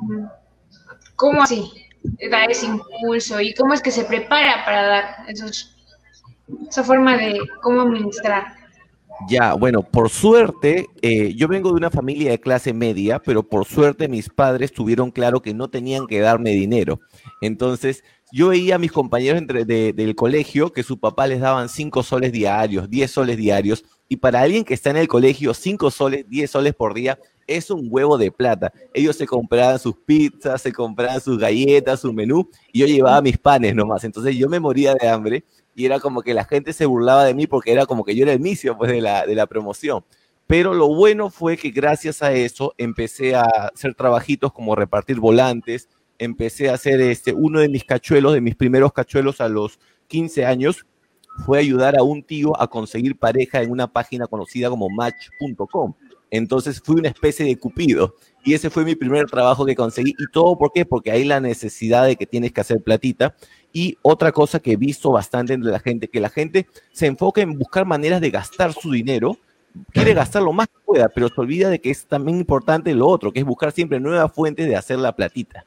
¿cómo así da ese impulso? ¿Y cómo es que se prepara para dar esos, esa forma de cómo administrar? Ya, bueno, por suerte, eh, yo vengo de una familia de clase media, pero por suerte mis padres tuvieron claro que no tenían que darme dinero. Entonces, yo veía a mis compañeros entre, de, del colegio que su papá les daban cinco soles diarios, diez soles diarios, y para alguien que está en el colegio, cinco soles, diez soles por día, es un huevo de plata. Ellos se compraban sus pizzas, se compraban sus galletas, su menú, y yo llevaba mis panes nomás. Entonces yo me moría de hambre. Y era como que la gente se burlaba de mí porque era como que yo era el misio pues, de, la, de la promoción. Pero lo bueno fue que gracias a eso empecé a hacer trabajitos como repartir volantes, empecé a hacer este, uno de mis cachuelos, de mis primeros cachuelos a los quince años, fue ayudar a un tío a conseguir pareja en una página conocida como match punto com. Entonces fui una especie de cupido y ese fue mi primer trabajo que conseguí. ¿Y todo por qué? Porque hay la necesidad de que tienes que hacer platita. Y otra cosa que he visto bastante entre la gente, que la gente se enfoca en buscar maneras de gastar su dinero, quiere gastar lo más que pueda, pero se olvida de que es también importante lo otro, que es buscar siempre nuevas fuentes de hacer la platita.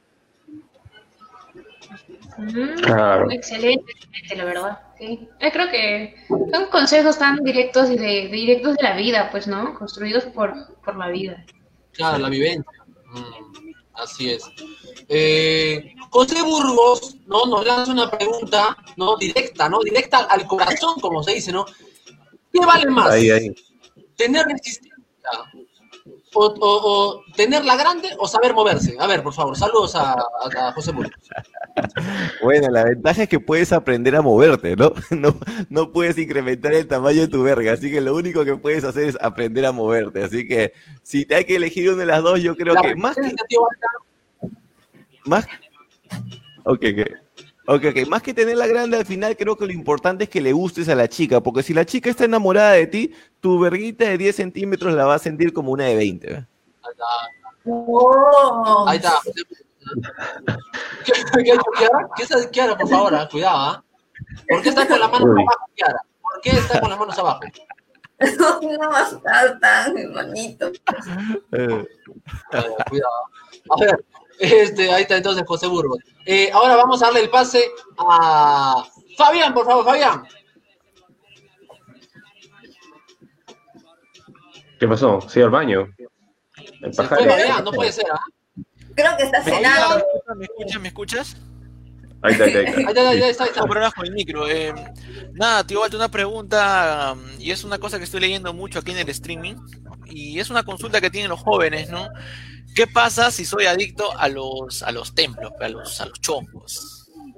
Mm, Claro. excelente, la verdad. Sí. Yo creo que son consejos tan directos y de, de directos de la vida, pues, ¿no? Construidos por, por la vida. Claro, la vivencia. Mm, así es. Eh, José Burgos, ¿no? Nos lanza una pregunta, ¿no? Directa, ¿no? Directa al corazón, como se dice, ¿no? ¿Qué vale más? Ahí, ahí. ¿Tener resistencia o, o, o tenerla grande o saber moverse? A ver, por favor, saludos a, a, a José Burgos. Bueno, la ventaja es que puedes aprender a moverte, ¿no? ¿no? No puedes incrementar el tamaño de tu verga, así que lo único que puedes hacer es aprender a moverte. Así que si te hay que elegir una de las dos, yo creo La que más que... tío Balta. Más... Ok, ok. Ok, ok. Más que tenerla grande, al final creo que lo importante es que le gustes a la chica, porque si la chica está enamorada de ti, tu verguita de diez centímetros la va a sentir como una de veinte. ¿eh? Ahí está. Oh. Ahí está. ¿Qué, qué ha hecho Kiara? ¿Qué es Kiara, por favor? Ah, cuidado, ¿ah? ¿eh? ¿Por qué está con las manos Uy. abajo, Kiara? ¿Por qué está con las manos abajo? No va a estar tan bonito. Eh, Eh, cuidado. A ver, este, ahí está entonces José Burgos. Eh, ahora vamos a darle el pase a Fabián, por favor, Fabián. ¿Qué pasó? ¿Se iba al baño? El Se fue pajario. Fabián, no puede ser, ¿ah? Creo que está ¿Me cenando. escuchas? ¿Me escuchas? ¿Me escuchas? Ahí está, ahí está. Ahí Ahí está. está, ahí está, ahí está. No, problemas con el micro. Eh, nada, tío Walter, una pregunta, um, y es una cosa que estoy leyendo mucho aquí en el streaming, y es una consulta que tienen los jóvenes, ¿no? ¿Qué pasa si soy adicto a los, a los templos, a los, a los chongos?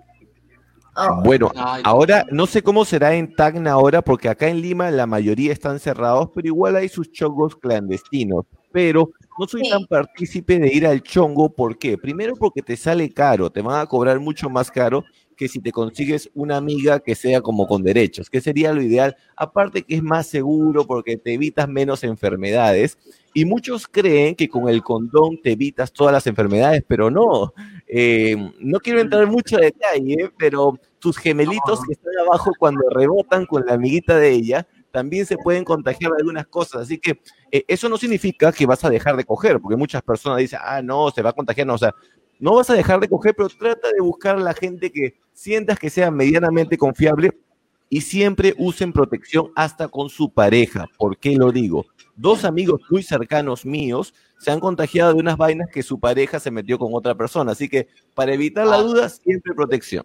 Oh. Bueno, Ay. ahora no sé cómo será en Tacna ahora, porque acá en Lima la mayoría están cerrados, pero igual hay sus chongos clandestinos. Pero no soy Sí. tan partícipe de ir al chongo, ¿por qué? Primero porque te sale caro, te van a cobrar mucho más caro que si te consigues una amiga que sea como con derechos, que sería lo ideal. Aparte que es más seguro porque te evitas menos enfermedades. Y muchos creen que con el condón te evitas todas las enfermedades, pero no. Eh, no quiero entrar en mucho detalle, ¿eh? Pero tus gemelitos que están abajo cuando rebotan con la amiguita de ella, también se pueden contagiar de algunas cosas. Así que eh, eso no significa que vas a dejar de coger, porque muchas personas dicen, ah, no, se va a contagiar. No, o sea, no vas a dejar de coger, pero trata de buscar a la gente que sientas que sea medianamente confiable y siempre usen protección hasta con su pareja. ¿Por qué lo digo? Dos amigos muy cercanos míos se han contagiado de unas vainas que su pareja se metió con otra persona. Así que para evitar la duda, siempre protección.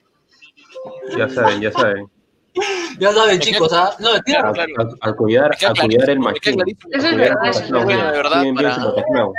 Ya saben, ya saben. Ya saben, chicos, ¿ah? No, A, tira. Claro. a- a cuidar, Me queda a cuidar el clarísimo, me queda machín. clarísimo. Eso A es cuidar verdad, el eso es machín. bueno, de verdad, Cuiden bien para- su protección.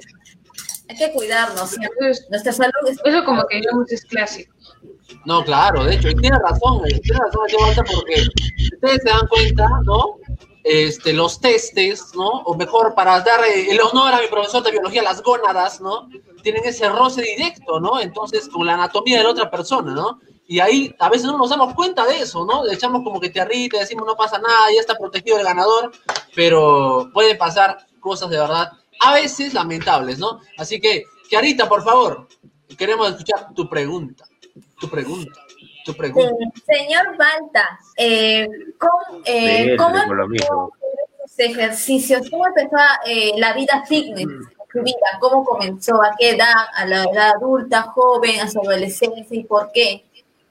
Hay que cuidarnos. ¿sí? Eso, Nuestra salud es... eso como que digamos es clásico. No, claro, de hecho, y tiene razón, eh, tiene razón el tío Walter, porque ustedes se dan cuenta, ¿no? Este, los testes, ¿no? O mejor, para dar eh, el honor a mi profesor de biología, las gónadas, ¿no? Tienen ese roce directo, ¿no? Entonces, con la anatomía de la otra persona, ¿no? Y ahí a veces no nos damos cuenta de eso, ¿no? Le echamos como que tierrita, decimos no pasa nada, ya está protegido el ganador, pero pueden pasar cosas de verdad, a veces lamentables, ¿no? Así que, Kiarita, por favor, queremos escuchar tu pregunta, tu pregunta, tu pregunta. Eh, señor Balta, eh, ¿cómo, eh, Sí, ¿cómo por lo mismo. empezó sus ejercicios? ¿Cómo empezó eh, la vida fitness en su vida? ¿Cómo comenzó? ¿A qué edad? ¿A la edad adulta, joven, a su adolescencia y por qué?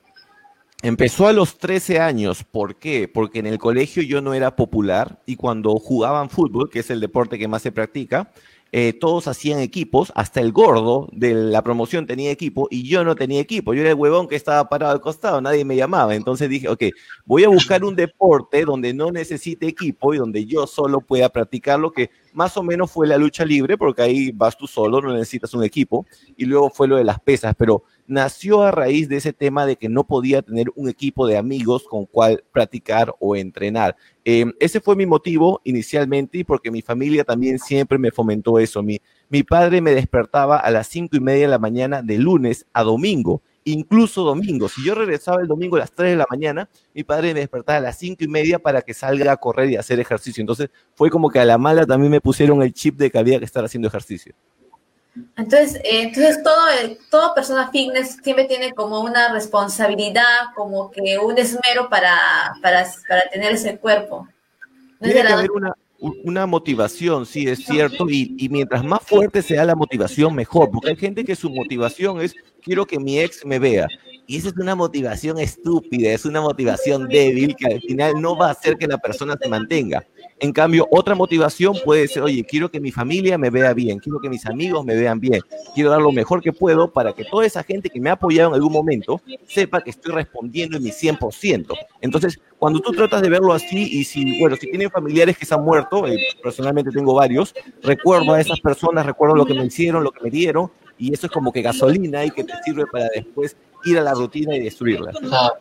Empezó a los trece años. ¿Por qué? Porque en el colegio yo no era popular y cuando jugaban fútbol, que es el deporte que más se practica, eh, todos hacían equipos, hasta el gordo de la promoción tenía equipo y yo no tenía equipo. Yo era el huevón que estaba parado al costado, nadie me llamaba. Entonces dije, ok, voy a buscar un deporte donde no necesite equipo y donde yo solo pueda practicar lo que más o menos fue la lucha libre, porque ahí vas tú solo, no necesitas un equipo. Y luego fue lo de las pesas, pero nació a raíz de ese tema de que no podía tener un equipo de amigos con cual practicar o entrenar. Eh, ese fue mi motivo inicialmente y porque mi familia también siempre me fomentó eso. Mi, mi padre me despertaba a las cinco y media de la mañana de lunes a domingo, incluso domingo. Si yo regresaba el domingo a las tres de la mañana, mi padre me despertaba a las cinco y media para que salga a correr y hacer ejercicio. Entonces fue como que a la mala también me pusieron el chip de que había que estar haciendo ejercicio. Entonces, eh, entonces todo, el- toda persona fitness siempre tiene como una responsabilidad, como que un esmero para, para, para tener ese cuerpo. No es Tiene de que la haber una, una motivación, sí, es cierto, y, y mientras más fuerte sea la motivación, mejor, porque hay gente que su motivación es, quiero que mi ex me vea, Y esa es una motivación estúpida, es una motivación débil que al final no va a hacer que la persona se mantenga. En cambio, otra motivación puede ser, oye, quiero que mi familia me vea bien, quiero que mis amigos me vean bien, quiero dar lo mejor que puedo para que toda esa gente que me ha apoyado en algún momento sepa que estoy respondiendo en mi cien por ciento. Entonces, cuando tú tratas de verlo así, y si, bueno, si tienen familiares que se han muerto, eh, personalmente tengo varios, recuerdo a esas personas, recuerdo lo que me hicieron, lo que me dieron, y eso es como que gasolina y que te sirve para después ir a la rutina y destruirla.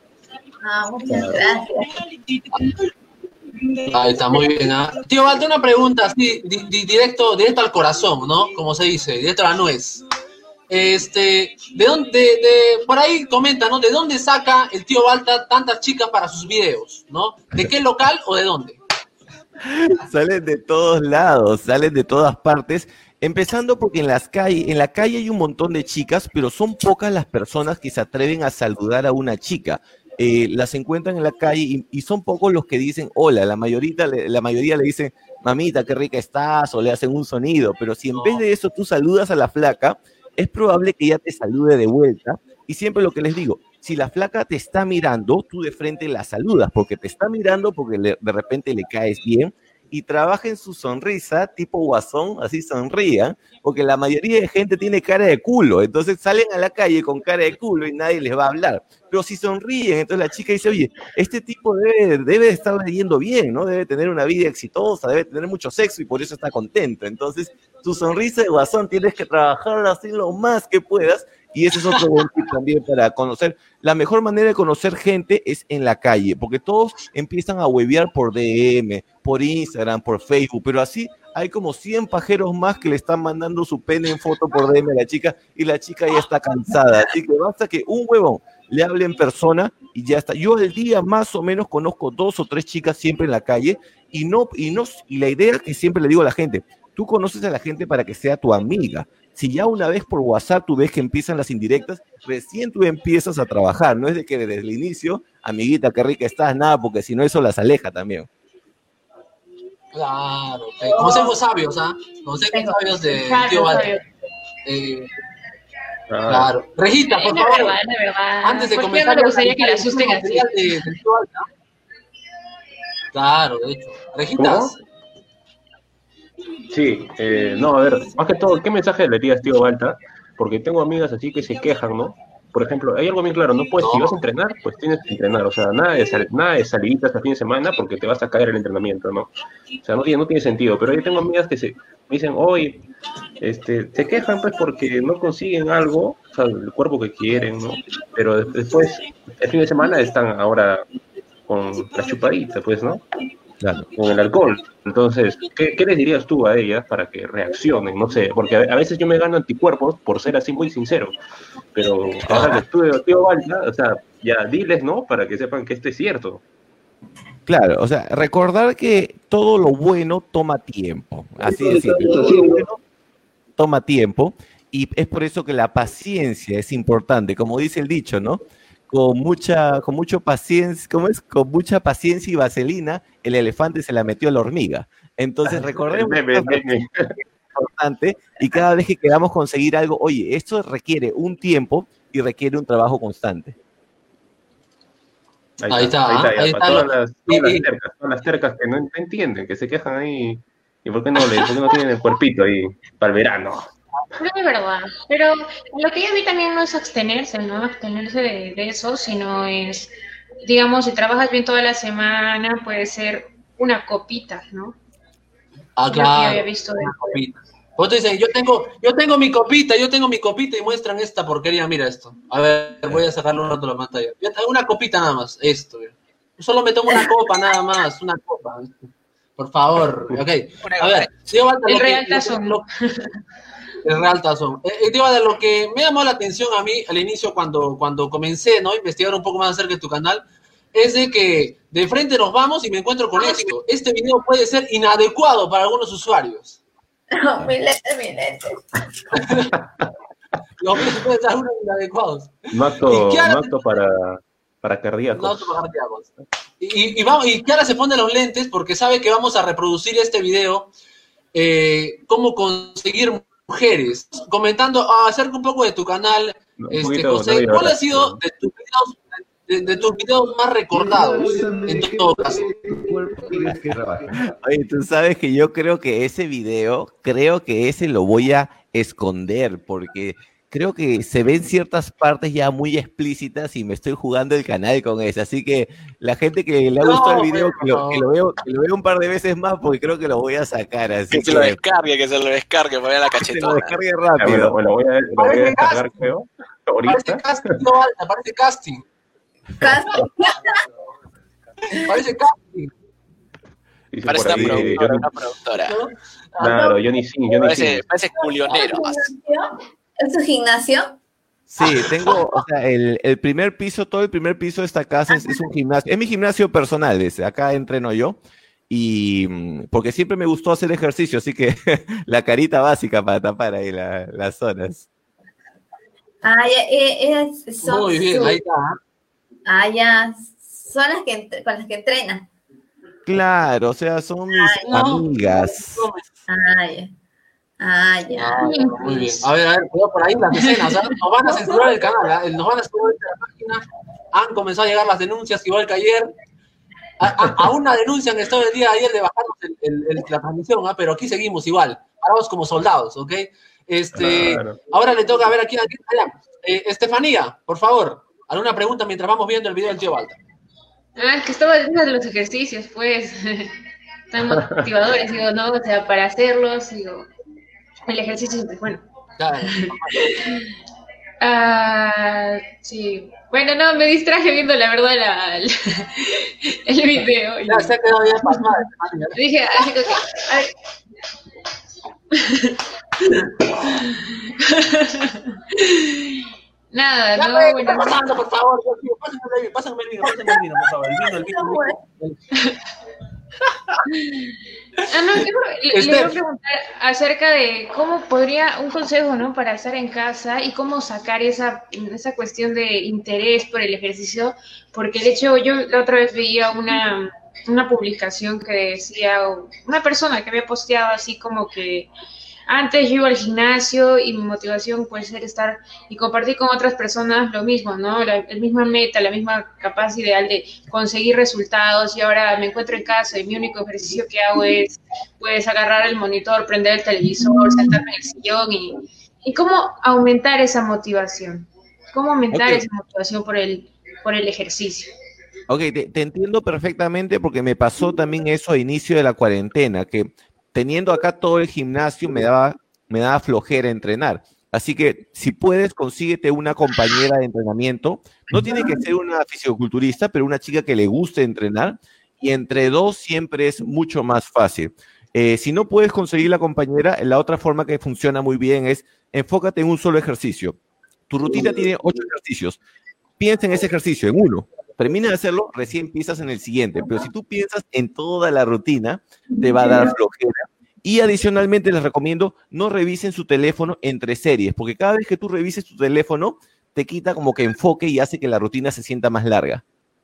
Ah, muchas gracias. Ahí está, muy bien. ¿eh? Tío Walter, una pregunta así, di, di, directo, directo al corazón, ¿no? Como se dice, directo a la nuez. Este, ¿de dónde, de, de, por ahí comenta, ¿no? ¿De dónde saca el tío Walter tantas chicas para sus videos, ¿no? ¿De qué local o de dónde? Salen de todos lados, salen de todas partes. Empezando porque en las calles, en la calle hay un montón de chicas, pero son pocas las personas que se atreven a saludar a una chica. Eh, las encuentran en la calle y, y son pocos los que dicen hola. La mayoría, la mayoría le dicen, mamita, qué rica estás, o le hacen un sonido. Pero si en vez de eso tú saludas a la flaca, es probable que ella te salude de vuelta. Y siempre lo que les digo, si la flaca te está mirando, tú de frente la saludas, porque te está mirando, porque le, de repente le caes bien, y trabaja en su sonrisa, tipo guasón, así sonrían, porque la mayoría de gente tiene cara de culo, entonces salen a la calle con cara de culo y nadie les va a hablar, pero si sonríen, entonces la chica dice, oye, este tipo debe, debe estar leyendo bien, ¿no? Debe tener una vida exitosa, debe tener mucho sexo y por eso está contento, entonces tu sonrisa de guasón tienes que trabajarla así lo más que puedas. Y ese es otro buen tip también para conocer. La mejor manera de conocer gente es en la calle, porque todos empiezan a huevear por D M, por Instagram, por Facebook, pero así hay como cien pajeros más que le están mandando su pene en foto por D M a la chica y la chica ya está cansada. Así que basta que un huevón le hable en persona y ya está. Yo al día más o menos conozco dos o tres chicas siempre en la calle y, no, y, no, y la idea que siempre le digo a la gente, tú conoces a la gente para que sea tu amiga. Si ya una vez por WhatsApp tú ves que empiezan las indirectas, recién tú empiezas a trabajar. No es de que desde el inicio, amiguita, qué rica estás, nada, porque si no eso las aleja también. Claro, okay. Consejos sabios, ¿ah? ¿eh? Consejos sabios de tío Walter. Eh, claro. Regita, por es favor. De verdad, de verdad. Antes de ¿Por comenzar, qué no le gustaría que le asusten así? De, de tío Walter. Claro, de hecho. Regitas. ¿Cómo? Sí, eh, no, a ver, más que todo, ¿qué mensaje le dirías, tío Balta? Porque tengo amigas así que se quejan, ¿no? Por ejemplo, hay algo bien claro, no puedes, no. Si vas a entrenar, pues tienes que entrenar, o sea, nada de, sal, nada de saliditas a fin de semana porque te vas a caer el entrenamiento, ¿no? O sea, no tiene, no tiene sentido, pero yo tengo amigas que se me dicen, oye, este, se quejan pues porque no consiguen algo, o sea, el cuerpo que quieren, ¿no? Pero después, el fin de semana están ahora con la chupadita, pues, ¿no? Claro, con el alcohol. Entonces, ¿qué, ¿qué les dirías tú a ellas para que reaccionen? No sé, porque a, a veces yo me gano anticuerpos por ser así muy sincero, pero ahora que tú, tío Balta, o sea, ya diles, ¿no? Para que sepan que esto es cierto. Claro, o sea, recordar que todo lo bueno toma tiempo, así de simple. Todo lo bueno toma tiempo y es por eso que la paciencia es importante, como dice el dicho, ¿no? Con mucha, con mucho paciencia, ¿cómo es? Con mucha paciencia y vaselina, el elefante se la metió a la hormiga. Entonces recordemos que es importante y cada vez que queramos conseguir algo, oye, esto requiere un tiempo y requiere un trabajo constante. Ahí, ahí está, ahí está, ahí está. Para todas las, todas las tercas, todas las tercas que no entienden, que se quejan ahí, y por qué no, le, por qué no tienen el cuerpito ahí para el verano. No es verdad, pero lo que yo vi también no es abstenerse, ¿no? Abstenerse de, de eso, sino es, digamos, si trabajas bien toda la semana, puede ser una copita, ¿no? Ah, claro, yo había visto una de... copita. Vos te dicen, yo tengo, yo tengo mi copita, yo tengo mi copita y muestran esta porquería, mira esto. A ver, voy a sacarlo un rato de la pantalla. Yo tengo una copita nada más, esto. Yo solo me tomo una copa nada más, una copa. Por favor, ok. A ver, si yo el real tazón. El real tazón. Eh, te iba a dar lo que me llamó la atención a mí al inicio cuando, cuando comencé, ¿no? A investigar un poco más acerca de tu canal, es de que de frente nos vamos y me encuentro con esto. Este video puede ser inadecuado para algunos usuarios. No, mi lente, mi lente. Los videos pueden ser algunos inadecuados. No apto, no apto para, para cardíacos. No apto para cardíacos. Y, y, vamos, y Kiara se pone los lentes porque sabe que vamos a reproducir este video, eh, cómo conseguir mujeres, comentando ah, acerca un poco de tu canal, Un Este, poquito, José, no, ¿cuál no, ha sido de tus videos, de, de tus videos más recordados en todo caso? Oye, tú sabes que yo creo que ese video, creo que ese lo voy a esconder porque creo que se ven ciertas partes ya muy explícitas y me estoy jugando el canal con eso. Así que la gente que le ha No, gustado el video, que lo, no. que lo veo, que lo veo un par de veces más porque creo que lo voy a sacar. Así Que se lo descargue, que se lo descargue, para ver la que se lo cachetona. descargue Ya, bueno, rápido. bueno, voy a, lo voy a Parece descargar, casting. creo. Parece Ahorita. casting, no, Alta, parece casting. Casi. Parece casting. Dice Parece por una ahí, productora, Johnny- una productora. ¿No? Claro, Johnny Singh, Johnny Parece, Singh. parece culionero. más. ¿Es su gimnasio? Sí, tengo, o sea, el, el primer piso, todo el primer piso de esta casa es, es un gimnasio. Es mi gimnasio personal, ese. Acá entreno yo. Y mm, porque siempre me gustó hacer ejercicio, así que la carita básica para tapar ahí la- las zonas. Ah, ya, eh, es- son Muy bien, su- ahí está. Ah, ya. Son las que entre- con las que entrena. Claro, o sea, son mis Ay, no. amigas. Ah, ya. Ah, ya. Ah, muy bien. A ver, a ver, cuidado por ahí las escenas, ¿ah? Nos van a censurar el canal, ¿ah? Nos van a censurar la página. Han comenzado a llegar las denuncias, igual que ayer. A, a, a una denuncia han estado el día de ayer de bajarnos el, el, el- la transmisión, ¿ah? Pero aquí seguimos igual, parados como soldados, ¿ok? Este, Claro. ahora le toca a ver aquí a allá. Eh, Estefanía, por favor, alguna pregunta mientras vamos viendo el video del tío Balta. Ah, que estaba haciendo los ejercicios, pues, tan motivadores, digo, ¿no? O sea, para hacerlos, digo, el ejercicio es bueno. Claro. Ah, sí. Bueno, no, me distraje viendo la verdad la, la- el video. y Ya se ha quedado bien pasmada, Estefanía. dije, así como que, a ver. Nada, Ya, no, pues, ¿qué bueno. está pasando, por favor? Dios mío, pásenme el vino, pásenme el vino, pásenme el vino, por favor. El vino, el vino, el vino. El- Ah, no, quiero- le, le Esther. voy a preguntar acerca de cómo podría, un consejo, ¿no? Para estar en casa y cómo sacar esa, esa cuestión de interés por el ejercicio, porque de hecho yo la otra vez veía una, una publicación que decía, una persona que había posteado así como que antes yo iba al gimnasio y mi motivación puede ser estar y compartir con otras personas lo mismo, ¿no? La, la misma meta, la misma capacidad ideal de conseguir resultados y ahora me encuentro en casa y mi único ejercicio que hago es pues agarrar el monitor, prender el televisor, sentarme en el sillón y, y cómo aumentar esa motivación, cómo aumentar Ok. esa motivación por el, por el ejercicio. Ok, te, te entiendo perfectamente porque me pasó también eso a inicio de la cuarentena, que teniendo acá todo el gimnasio me daba, me daba flojera entrenar. Así que si puedes, consíguete una compañera de entrenamiento. No tiene que ser una fisioculturista, pero una chica que le guste entrenar. Y entre dos siempre es mucho más fácil. Eh, si no puedes conseguir la compañera, la otra forma que funciona muy bien es enfócate en un solo ejercicio. Tu rutina tiene ocho ejercicios. Piensa en ese ejercicio, en uno. Termina de hacerlo, recién piensas en el siguiente. Pero si tú piensas en toda la rutina, te va a dar flojera. Y adicionalmente les recomiendo no revisen su teléfono entre series, porque cada vez que tú revises tu teléfono, te quita como que enfoque y hace que la rutina se sienta más larga.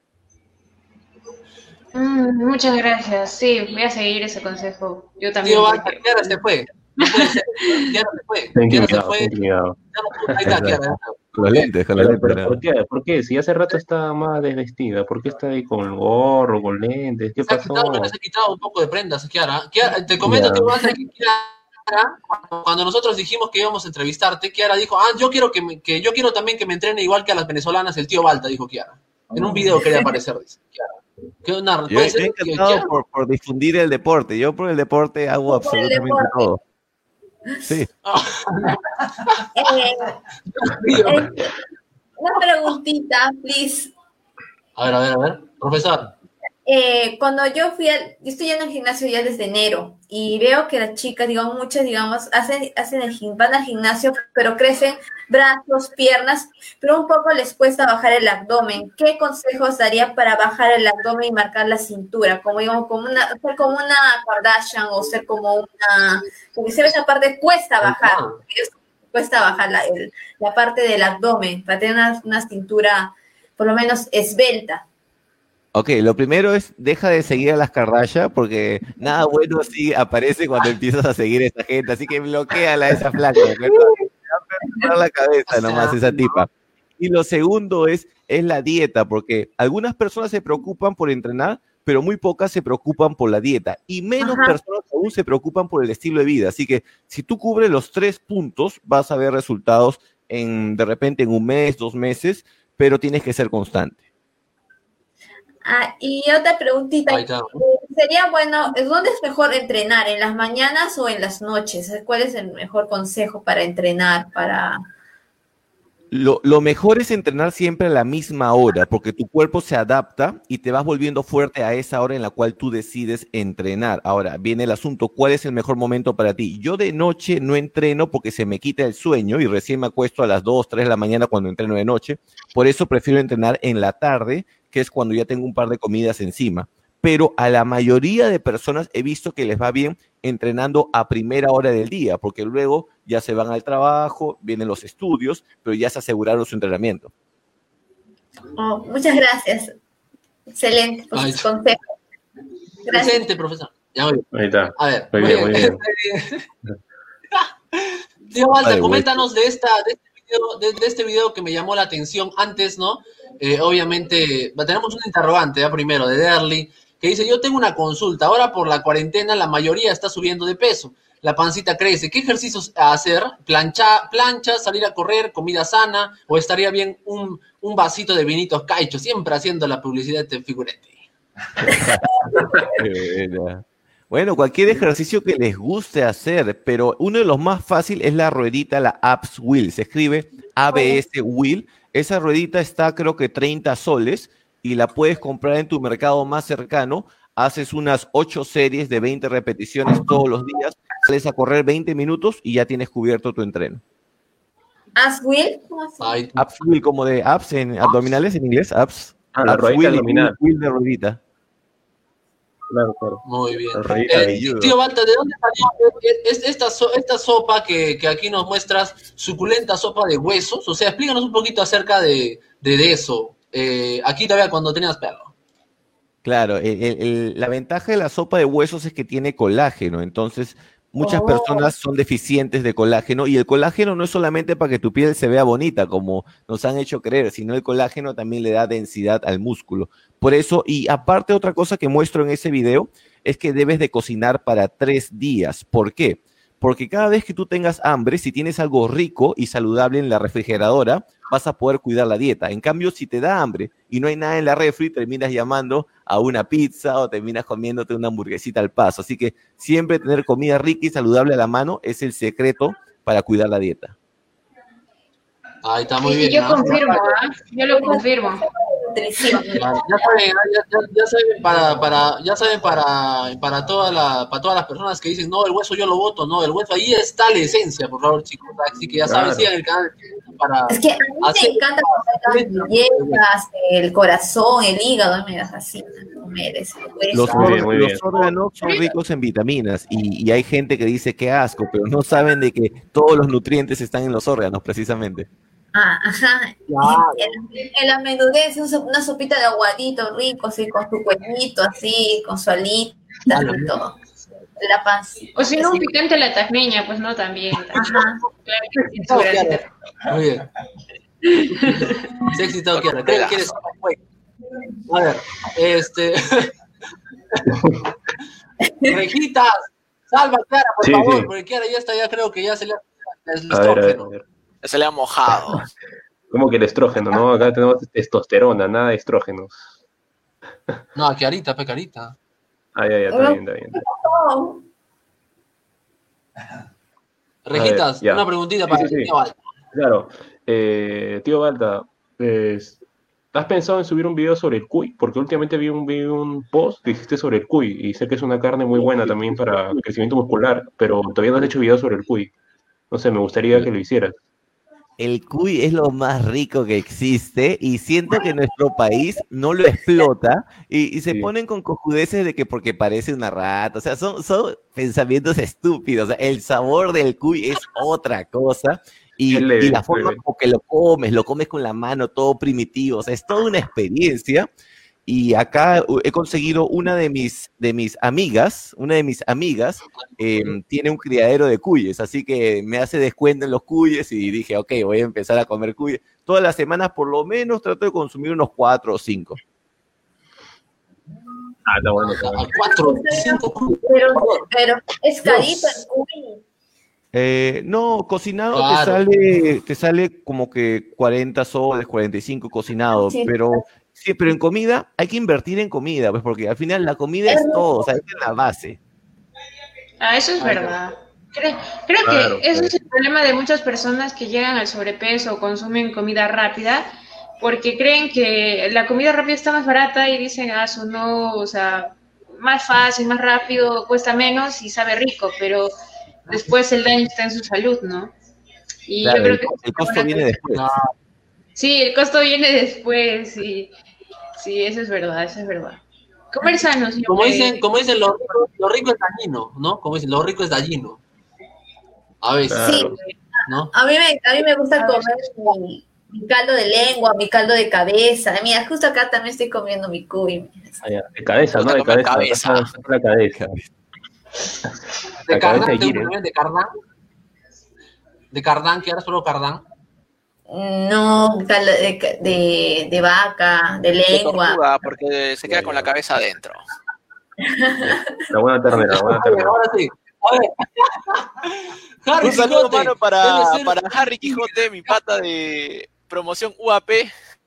Mm, muchas gracias, sí, voy a seguir ese consejo. Yo también. Tío Balta, porque- Kiara se fue. No puede ser. Kiara se fue. Está Kiara se intimidado, fue. está intimidado. Ya no- Ahí está, Kiara. Con los lentes, con los Pero, lentes. pero ¿no? ¿por qué? ¿Por qué? Si hace rato está más desvestida, ¿por qué está ahí con el gorro, con lentes? ¿Qué Se ha pasó? quitado, pero se ha quitado un poco de prendas, Kiara. Kiara, te comento, Ya. tío Balta, que Kiara, cuando, cuando nosotros dijimos que íbamos a entrevistarte, Kiara dijo, ah, yo quiero que, me- que yo quiero también que me entrene igual que a las venezolanas el tío Balta, dijo Kiara. En un video quería aparecer, dice Kiara. ¿Qué onda? Yo, ¿Puede yo ser, tío encantado Kiara? por, por difundir el deporte. Yo por el deporte hago Por el absolutamente deporte. todo. Sí. Eh, Tío. eh, una preguntita, please. A ver, a ver, a ver. Profesor. Eh, cuando yo fui al, yo estoy yendo al gimnasio ya desde enero y veo que las chicas, digamos, muchas, digamos, hacen, hacen el gim- van al gimnasio, pero crecen brazos, piernas, pero un poco les cuesta bajar el abdomen. ¿Qué consejos daría para bajar el abdomen y marcar la cintura? Como digamos, como una, ser como una Kardashian o ser como una, porque se ve esa parte cuesta bajar, Ah. es- cuesta bajar la, el- la parte del abdomen para tener una, una cintura por lo menos esbelta. Ok, lo primero es deja de seguir a las Kardashian porque nada bueno sí aparece cuando empiezas a seguir a esa gente, así que bloqueala a esa flaca. ¿de acuerdo? Te va a quemar la cabeza nomás esa tipa. Y lo segundo es, es la dieta, porque algunas personas se preocupan por entrenar, pero muy pocas se preocupan por la dieta. Y menos Ajá. personas aún se preocupan por el estilo de vida. Así que si tú cubres los tres puntos, vas a ver resultados en, de repente en un mes, dos meses, pero tienes que ser constante. Ah, y otra preguntita, Ahí está. eh, sería bueno, ¿dónde es mejor entrenar? ¿En las mañanas o en las noches? ¿Cuál es el mejor consejo para entrenar? Para... Lo, lo mejor es entrenar siempre a la misma hora, porque tu cuerpo se adapta y te vas volviendo fuerte a esa hora en la cual tú decides entrenar. Ahora, viene el asunto, ¿cuál es el mejor momento para ti? Yo de noche no entreno porque se me quita el sueño y recién me acuesto a las dos, tres de la mañana cuando entreno de noche. Por eso prefiero entrenar en la tarde, que es cuando ya tengo un par de comidas encima. Pero a la mayoría de personas he visto que les va bien entrenando a primera hora del día, porque luego ya se van al trabajo, vienen los estudios, pero ya se aseguraron su entrenamiento. Oh, muchas gracias. Excelente por Ay, sus consejos. Gracias. Presente, profesor. Ya voy. Ahí está. A ver, Muy bien, muy bien. Tío Walter, Vale, coméntanos de, esta, de, este video, de, de este video que me llamó la atención antes, ¿no? Eh, obviamente, tenemos un interrogante ¿eh? primero de Derly, que dice, yo tengo una consulta, ahora por la cuarentena la mayoría está subiendo de peso, la pancita crece, ¿qué ejercicios hacer? ¿Plancha, plancha, salir a correr, comida sana, o estaría bien un, un vasito de vinitos caicho, siempre haciendo la publicidad de figurete? Bueno, cualquier ejercicio que les guste hacer, pero uno de los más fáciles es la ruedita, la Abs Wheel, se escribe A B S Wheel, esa ruedita está creo que treinta soles, y la puedes comprar en tu mercado más cercano, haces unas ocho series de veinte repeticiones todos los días, sales a correr veinte minutos y ya tienes cubierto tu entreno. ¿As will? ¿Cómo así? Ay, Abs wheel, como de abs en abdominales en inglés, abs. Ah, la abs ruedita wheel y abdominal. wheel de ruedita. Claro, claro. muy bien. La ruedita Eh, de judo. tío Walter, ¿de dónde salió es- esta, so- esta sopa que, que aquí nos muestras, suculenta sopa de huesos? O sea, explícanos un poquito acerca de, de, de eso. Eh, aquí todavía cuando tenías pelo. Claro, el- el- el- la ventaja de la sopa de huesos es que tiene colágeno, entonces muchas Oh. personas son deficientes de colágeno y el colágeno no es solamente para que tu piel se vea bonita, como nos han hecho creer, sino el colágeno también le da densidad al músculo. Por eso, y aparte otra cosa que muestro en ese video, es que debes de cocinar para tres días. ¿Por qué? Porque cada vez que tú tengas hambre, si tienes algo rico y saludable en la refrigeradora, vas a poder cuidar la dieta. En cambio, si te da hambre y no hay nada en la refri, terminas llamando a una pizza o terminas comiéndote una hamburguesita al paso. Así que siempre tener comida rica y saludable a la mano es el secreto para cuidar la dieta. Ahí está muy Y bien. yo ¿no? confirmo, ¿ah? Yo lo confirmo. Nutrición. Ya, ya saben, ya, ya- ya saben para, para, ya saben para, para, toda la, para todas las personas que dicen, no, el hueso yo lo voto, no, el hueso, ahí está la esencia, por favor, chicos. Así que ya saben, Claro. sigan el canal para Es que a mí hacer- me encanta comer las galletas, el corazón, el hígado, me das así, comer ese hueso. Los, Muy or- bien, muy los bien. órganos son ricos en vitaminas y, y hay gente que dice que asco, pero no saben de que todos los nutrientes están en los órganos, precisamente. Ah, ajá. Claro. En, en la menudez, un so- una sopita de aguadito rico, así, con su cuernito, así, con su alita Claro. y todo. La pancita. O si no, un picante a la tasmeña, pues no, también. Ajá. Claro, sí, sí, sí. Muy bien. Sexy Tao Kiara. ¿Qué quieres? A ver, este. Rejitas, salva a Kiara, por Sí, favor, sí. porque Kiara ya está, ya creo que ya se le el A ver, a ver, estrógeno. a ver. Se le ha mojado. Como que el estrógeno, ¿no? Acá tenemos testosterona, nada de estrógenos. No, a Kiarita, pecarita. Ah, ya, ya, está bien, está bien. Oh, Rejitas, ya. una preguntita Sí, para sí, sí. tío Walter. Claro. Eh, tío Balta, pues, ¿has pensado en subir un video sobre el cuy? Porque últimamente vi un, vi un post que hiciste sobre el cuy y sé que es una carne muy buena también para crecimiento muscular, pero todavía no has hecho video sobre el cuy. No sé, me gustaría que lo hicieras. El cuy es lo más rico que existe y siento que nuestro país no lo explota y, y se Sí. ponen con cojudeces de que porque parece una rata, o sea, son, son pensamientos estúpidos, o sea, el sabor del cuy es otra cosa y, Es leve, y la es forma leve. como que lo comes, lo comes con la mano, todo primitivo, o sea, es toda una experiencia y acá he conseguido una de mis, de mis amigas, una de mis amigas eh, tiene un criadero de cuyes, así que me hace descuento en los cuyes y dije, ok, voy a empezar a comer cuyes. Todas las semanas por lo menos trato de consumir unos cuatro o cinco. Ah, está bueno, está bueno. Cuatro, cinco. Pero, pero es carito el cuy. Eh, no, cocinado Claro. te sale, te sale como que cuarenta soles, cuarenta y cinco cocinado, Sí. pero sí, pero en comida hay que invertir en comida, pues porque al final la comida es todo, o sea, es la base. Ah, eso es verdad. Creo, creo Claro, que eso pues. es el problema de muchas personas que llegan al sobrepeso o consumen comida rápida, porque creen que la comida rápida está más barata y dicen, ah, eso no, o sea, más fácil, más rápido, cuesta menos y sabe rico, pero después el daño está en su salud, ¿no? Y Claro, yo creo el, que co- el costo viene después. No, sí, el costo viene después, y sí, eso es verdad, eso es verdad. Comer sano siempre. como dicen, como dicen lo rico, lo rico es dañino, ¿no? Como dicen, lo rico es dañino. A veces, Claro. ¿no? A mí me, a mí me gusta comer mi, mi caldo de lengua, mi caldo de cabeza. Mira, justo acá también estoy comiendo mi cuy. Ah, ya. De cabeza, ¿no? De Gusta comer cabeza. cabeza. Acá está la cabeza. De La cabeza Cardán, de ¿te Gire. gusta de Cardán? De Cardán, que ahora solo Cardán. No, caldo de, de, de vaca, de De lengua. tortuga, porque se queda con la cabeza adentro. La buena ternera, la buena A ver, ternera. ahora sí. A ver. Harry Un saludo, Quijote, mano, debe para, ser- para Harry Quijote, mi pata de promoción U A P.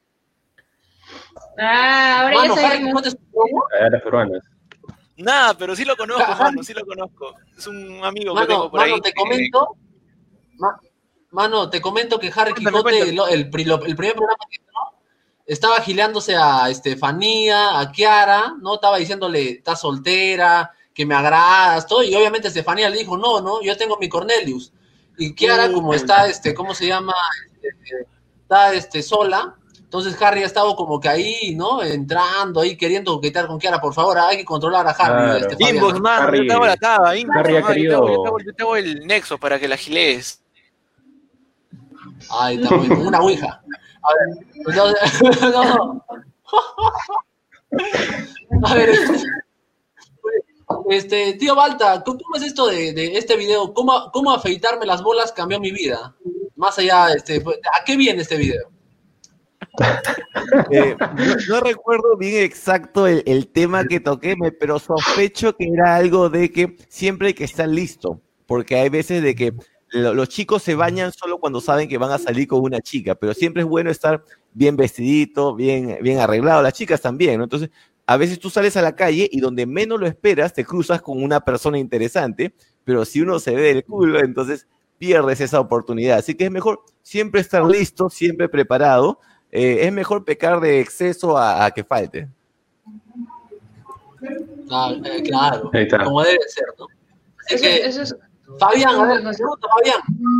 Ah, ahora Mano, ya Harry sabemos. Quijote es un promo. A las peruanas. Nada, pero sí lo conozco, mano, sí lo conozco. Es un amigo que Mano, tengo por mano, ahí. te que- comento. ma- Mano, te comento que Harry Cuéntame, Quijote, cuéntame. lo- el, pri- lo- el primer programa que entró, estaba gileándose a Estefanía, a Kiara, ¿no? Estaba diciéndole, estás soltera, que me agradas, todo, y obviamente Estefanía le dijo, no, no, yo tengo mi Cornelius. Y Kiara, como está, este, ¿cómo se llama? Este, está este, sola, entonces Harry ha estado como que ahí, ¿no? Entrando ahí, queriendo coquetear con Kiara, por favor, hay que controlar a Harry. Claro. Este, Fabián. Inbox, mano, Harry- yo te hago la taba, Inbox, Harry ha mano, yo, te querido- hago, yo, te hago, yo te hago el nexo para que la gilees. Ay, está muy, una ouija. A ver, entonces, no, no. A ver, este, tío Balta, ¿cómo es esto de, de este video? ¿Cómo, ¿Cómo afeitarme las bolas cambió mi vida? Más allá, este, ¿a qué viene este video? Eh, no, no recuerdo bien exacto el, el tema que toqué, me- pero sospecho que era algo de que siempre hay que estar listo, porque hay veces de que lo- los chicos se bañan solo cuando saben que van a salir con una chica, pero siempre es bueno estar bien vestidito, bien, bien arreglado, las chicas también, ¿no? Entonces, a veces tú sales a la calle y donde menos lo esperas te cruzas con una persona interesante, pero si uno se ve el culo, entonces pierdes esa oportunidad. Así que es mejor siempre estar listo, siempre preparado. Eh, es mejor pecar de exceso a, a que falte. Ah, eh, claro, Ahí está. como debe ser, ¿no? Así Eso, que, eso es. Fabián, a ver, pregunta, Fabián.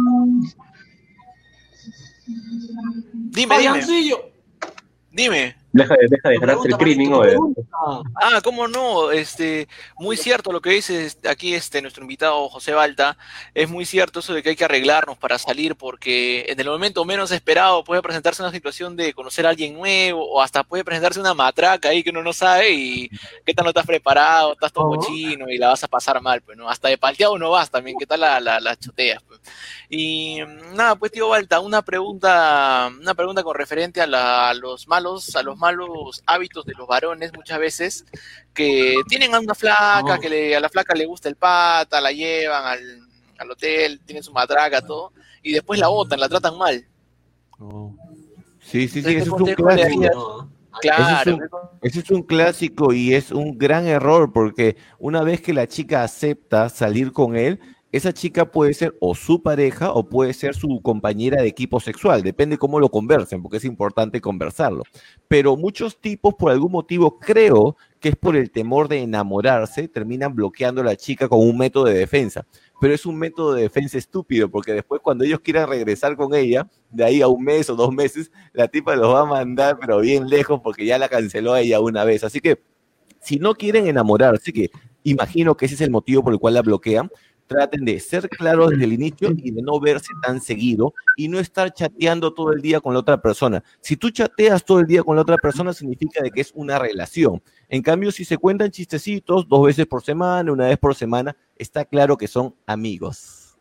Dime, dime, Fabiancillo. dime. Deja de, deja de Tu jalarte el pregunta, crimen, manito, tu oye. pregunta. Ah, cómo no, este, muy cierto lo que dice este, aquí este nuestro invitado José Balta, es muy cierto eso de que hay que arreglarnos para salir porque en el momento menos esperado puede presentarse una situación de conocer a alguien nuevo o hasta puede presentarse una matraca ahí que uno no sabe y qué tal no estás preparado, estás todo ¿Cómo? cochino y la vas a pasar mal, pues, ¿no? Hasta de palteado no vas también, qué tal la, la, la choteas, pues. Y nada, pues tío Balta, una pregunta, una pregunta con referente a, la, a los malos, a los malos hábitos de los varones muchas veces que tienen a una flaca, No. que le, a la flaca le gusta el pata, la llevan al, al hotel, tienen su matraca, todo, y después la botan, la tratan mal. Sí, sí, sí, Este ese es un consejo le clásico. darías? No. Claro, Ese es, un, ese es un clásico y es un gran error porque una vez que la chica acepta salir con él, esa chica puede ser o su pareja o puede ser su compañera de equipo sexual, depende cómo lo conversen, porque es importante conversarlo. Pero muchos tipos, por algún motivo, creo que es por el temor de enamorarse, terminan bloqueando a la chica con un método de defensa. Pero es un método de defensa estúpido, porque después cuando ellos quieran regresar con ella, de ahí a un mes o dos meses, la tipa los va a mandar, pero bien lejos, porque ya la canceló a ella una vez. Así que, si no quieren enamorarse, que imagino que ese es el motivo por el cual la bloquean, traten de ser claros desde el inicio y de no verse tan seguido y no estar chateando todo el día con la otra persona. Si tú chateas todo el día con la otra persona, significa de que es una relación. En cambio, si se cuentan chistecitos dos veces por semana, una vez por semana, está claro que son amigos.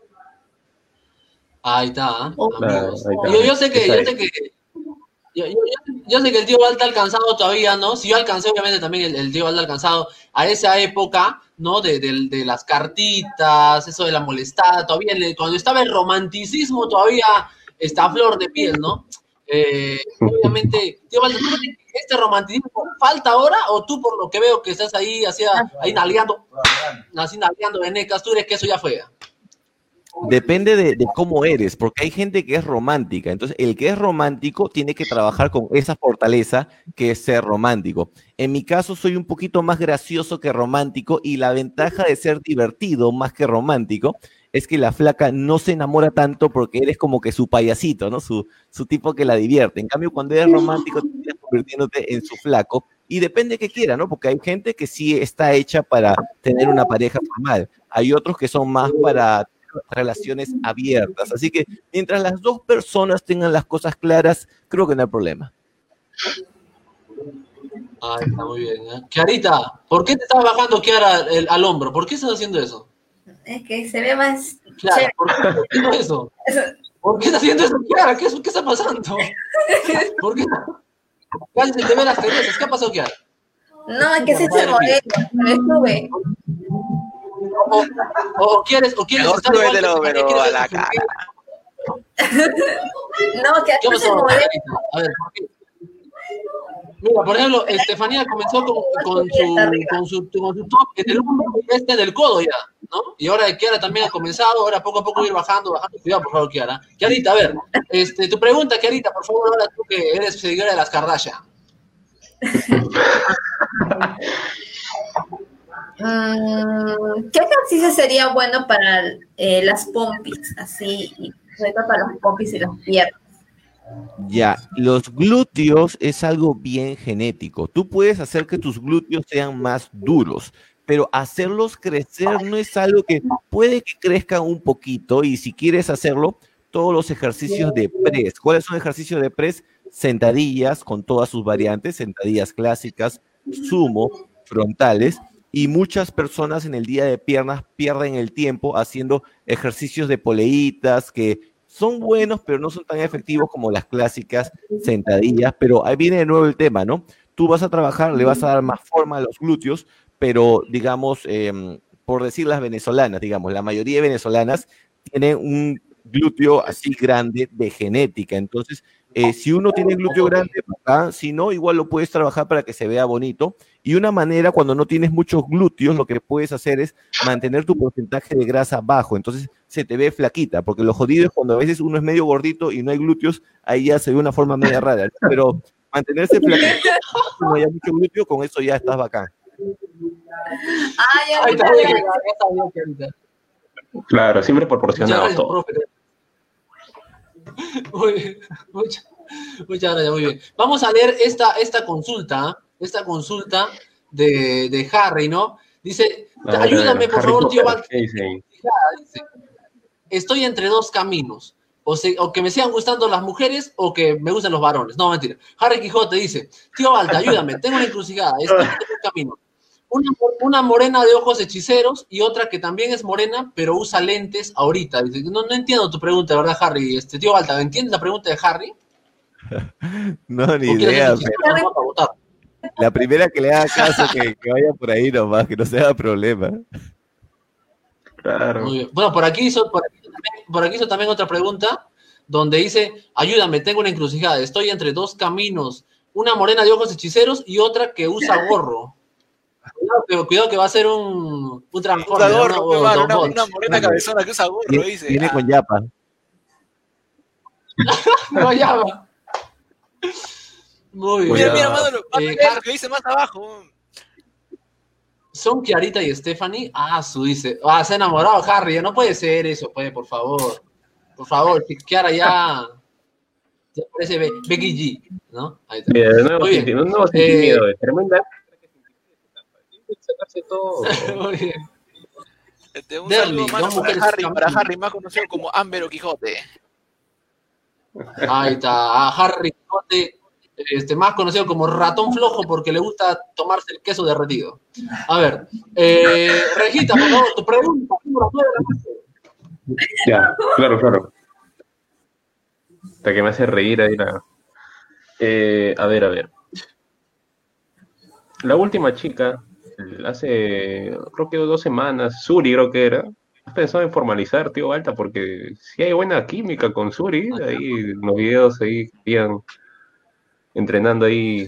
Ahí está, ¿eh? Oh, Amigos. ahí está. Yo, yo sé que, Está yo sé que, yo, yo- yo- yo sé que el tío Val está alcanzado todavía, ¿no? Si yo alcancé, obviamente también el, el tío Val ha alcanzado a esa época, ¿no? De, de- de las cartitas, eso de la molestada, todavía le- cuando estaba el romanticismo todavía está a flor de piel, ¿no? Eh, obviamente, tío Val, ¿tú crees que este romanticismo falta ahora o tú por lo que veo que estás ahí, así, ahí nalgueando, así nalgueando venecas, tú crees que eso ya fue? Depende de, de cómo eres, porque hay gente que es romántica. Entonces, el que es romántico tiene que trabajar con esa fortaleza que es ser romántico. En mi caso, soy un poquito más gracioso que romántico y la ventaja de ser divertido más que romántico es que la flaca no se enamora tanto porque eres como que su payasito, ¿no? Su, su tipo que la divierte. En cambio, cuando eres romántico, te estás convirtiéndote en su flaco y depende que quiera, ¿no? Porque hay gente que sí está hecha para tener una pareja formal. Hay otros que son más para relaciones abiertas. Así que mientras las dos personas tengan las cosas claras, creo que no hay problema. Ah, está muy bien, ¿eh? Kiarita, ¿por qué te estás bajando Kiara el- al hombro? ¿Por qué estás haciendo eso? Es que se ve más Kiara, chévere. ¿por qué estás haciendo eso? Eso- ¿Por qué estás haciendo eso, Kiara? ¿Qué, es- qué está pasando? ¿Por qué? Casi se te ven las cerezas. ¿Qué ha pasado, Kiara? No, es que se hizo modelo, me sube. O, o quieres, o quieres Mejor estar igual que súbetelo, Estefanía, pero ¿quieres a ser la su- cara. No, que ¿Qué después se pasó, modelo. Kiarita? A ver, ¿por qué? Mira, por ejemplo, Estefanía comenzó con, con, su, con, su, con su top en el hombro este del codo ya, ¿no? Y ahora Kiara también ha comenzado, ahora poco a poco ir bajando, bajando. Cuidado, por favor, Kiara. Kiarita, a ver, este, tu pregunta, Kiarita, por favor, ahora tú que eres seguidora de las Kardashian. Mm, ¿qué ejercicio sería bueno para eh, las pompis? Así, y sobre todo para las pompis y las piernas. Ya, los glúteos es algo bien genético. Tú puedes hacer que tus glúteos sean más duros, pero hacerlos crecer no es algo que puede que crezcan un poquito y si quieres hacerlo, todos los ejercicios de press. ¿Cuáles son ejercicios de press? Sentadillas con todas sus variantes, sentadillas clásicas, sumo, frontales, y muchas personas en el día de piernas pierden el tiempo haciendo ejercicios de poleitas que son buenos, pero no son tan efectivos como las clásicas sentadillas. Pero ahí viene de nuevo el tema, ¿no? Tú vas a trabajar, le vas a dar más forma a los glúteos, pero digamos, eh, por decir las venezolanas, digamos, la mayoría de venezolanas tienen un glúteo así grande de genética. Entonces, eh, si uno tiene glúteo grande, bacán. Si no, igual lo puedes trabajar para que se vea bonito. Y una manera, cuando no tienes muchos glúteos, lo que puedes hacer es mantener tu porcentaje de grasa bajo. Entonces, se te ve flaquita, porque lo jodido es cuando a veces uno es medio gordito y no hay glúteos, ahí ya se ve una forma media rara, ¿no? Pero mantenerse flaquito, no haya mucho glúteo, con eso ya estás bacán. Ah, ya, Ahí está ya, bien, ya. ya está bien, Kiarita. Claro, siempre Muchas proporcionado gracias, todo. profe. Muy bien, muchas, muchas gracias, muy bien. Vamos a leer esta, esta consulta, esta consulta de, de Harry, ¿no? Dice, A ver, a ayúdame, ver, por Harry favor, tío Potter, Val. ¿qué dicen? Dice, estoy entre dos caminos. O, se- o que me sigan gustando las mujeres o que me gusten los varones. No, mentira. Harry Quijote dice, tío Balta, ayúdame, tengo una encrucijada. Estoy entre dos caminos. Una, una morena de ojos hechiceros y otra que también es morena, pero usa lentes ahorita. Dice, no, no entiendo tu pregunta, ¿verdad, Harry? Este, tío Balta, ¿entiendes la pregunta de Harry? No, ni ¿O quieres idea, ser hechicero pero nomás para votar? la primera que le haga caso, que, que vaya por ahí nomás, que no se haga problema. Claro. Muy bien. Bueno, por aquí, hizo, por, aquí hizo también, por aquí hizo también otra pregunta donde dice, ayúdame, tengo una encrucijada, estoy entre dos caminos, una morena de ojos hechiceros y otra que usa gorro. Cuidado que, cuidado que va a ser un, un Transformer, Usa gorro, ¿no? pues, O mano, Don una, Bot. una morena cabezona que usa gorro, Viene, dice. viene Ah, con yapa. No, ya va. Muy mira, bien. mira, mano, lo, mano, Eh, eso Har- que dice más abajo. ¿Son Kiarita y Stephanie? Ah, su dice. Ah, se ha enamorado Harry. Ya no puede ser eso, pues, por favor. Por favor, que Kiara ya. Ya parece Be- Becky G, ¿no? Ahí está. Mira, de nuevo, Muy bien. senti- un nuevo Eh, sentimiento, es tremenda. Hay que sacarse todo. Muy bien. Este, un Derly, saludo, mano, dos para mujeres Harry, para caminan. Harry, más conocido como Ámbero Quijote. Ahí está, a Harry Quijote, este, más conocido como ratón flojo porque le gusta tomarse el queso derretido. A ver, eh, Regita, por favor, tu pregunta. número nueve de la mesa. Ya, claro, claro. Hasta que me hace reír ahí la... Eh, a ver, a ver. La última chica, hace creo que dos semanas, Suri creo que era, ¿has pensado en formalizar, tío Balta? Porque si hay buena química con Suri, ahí los videos ahí iban entrenando ahí.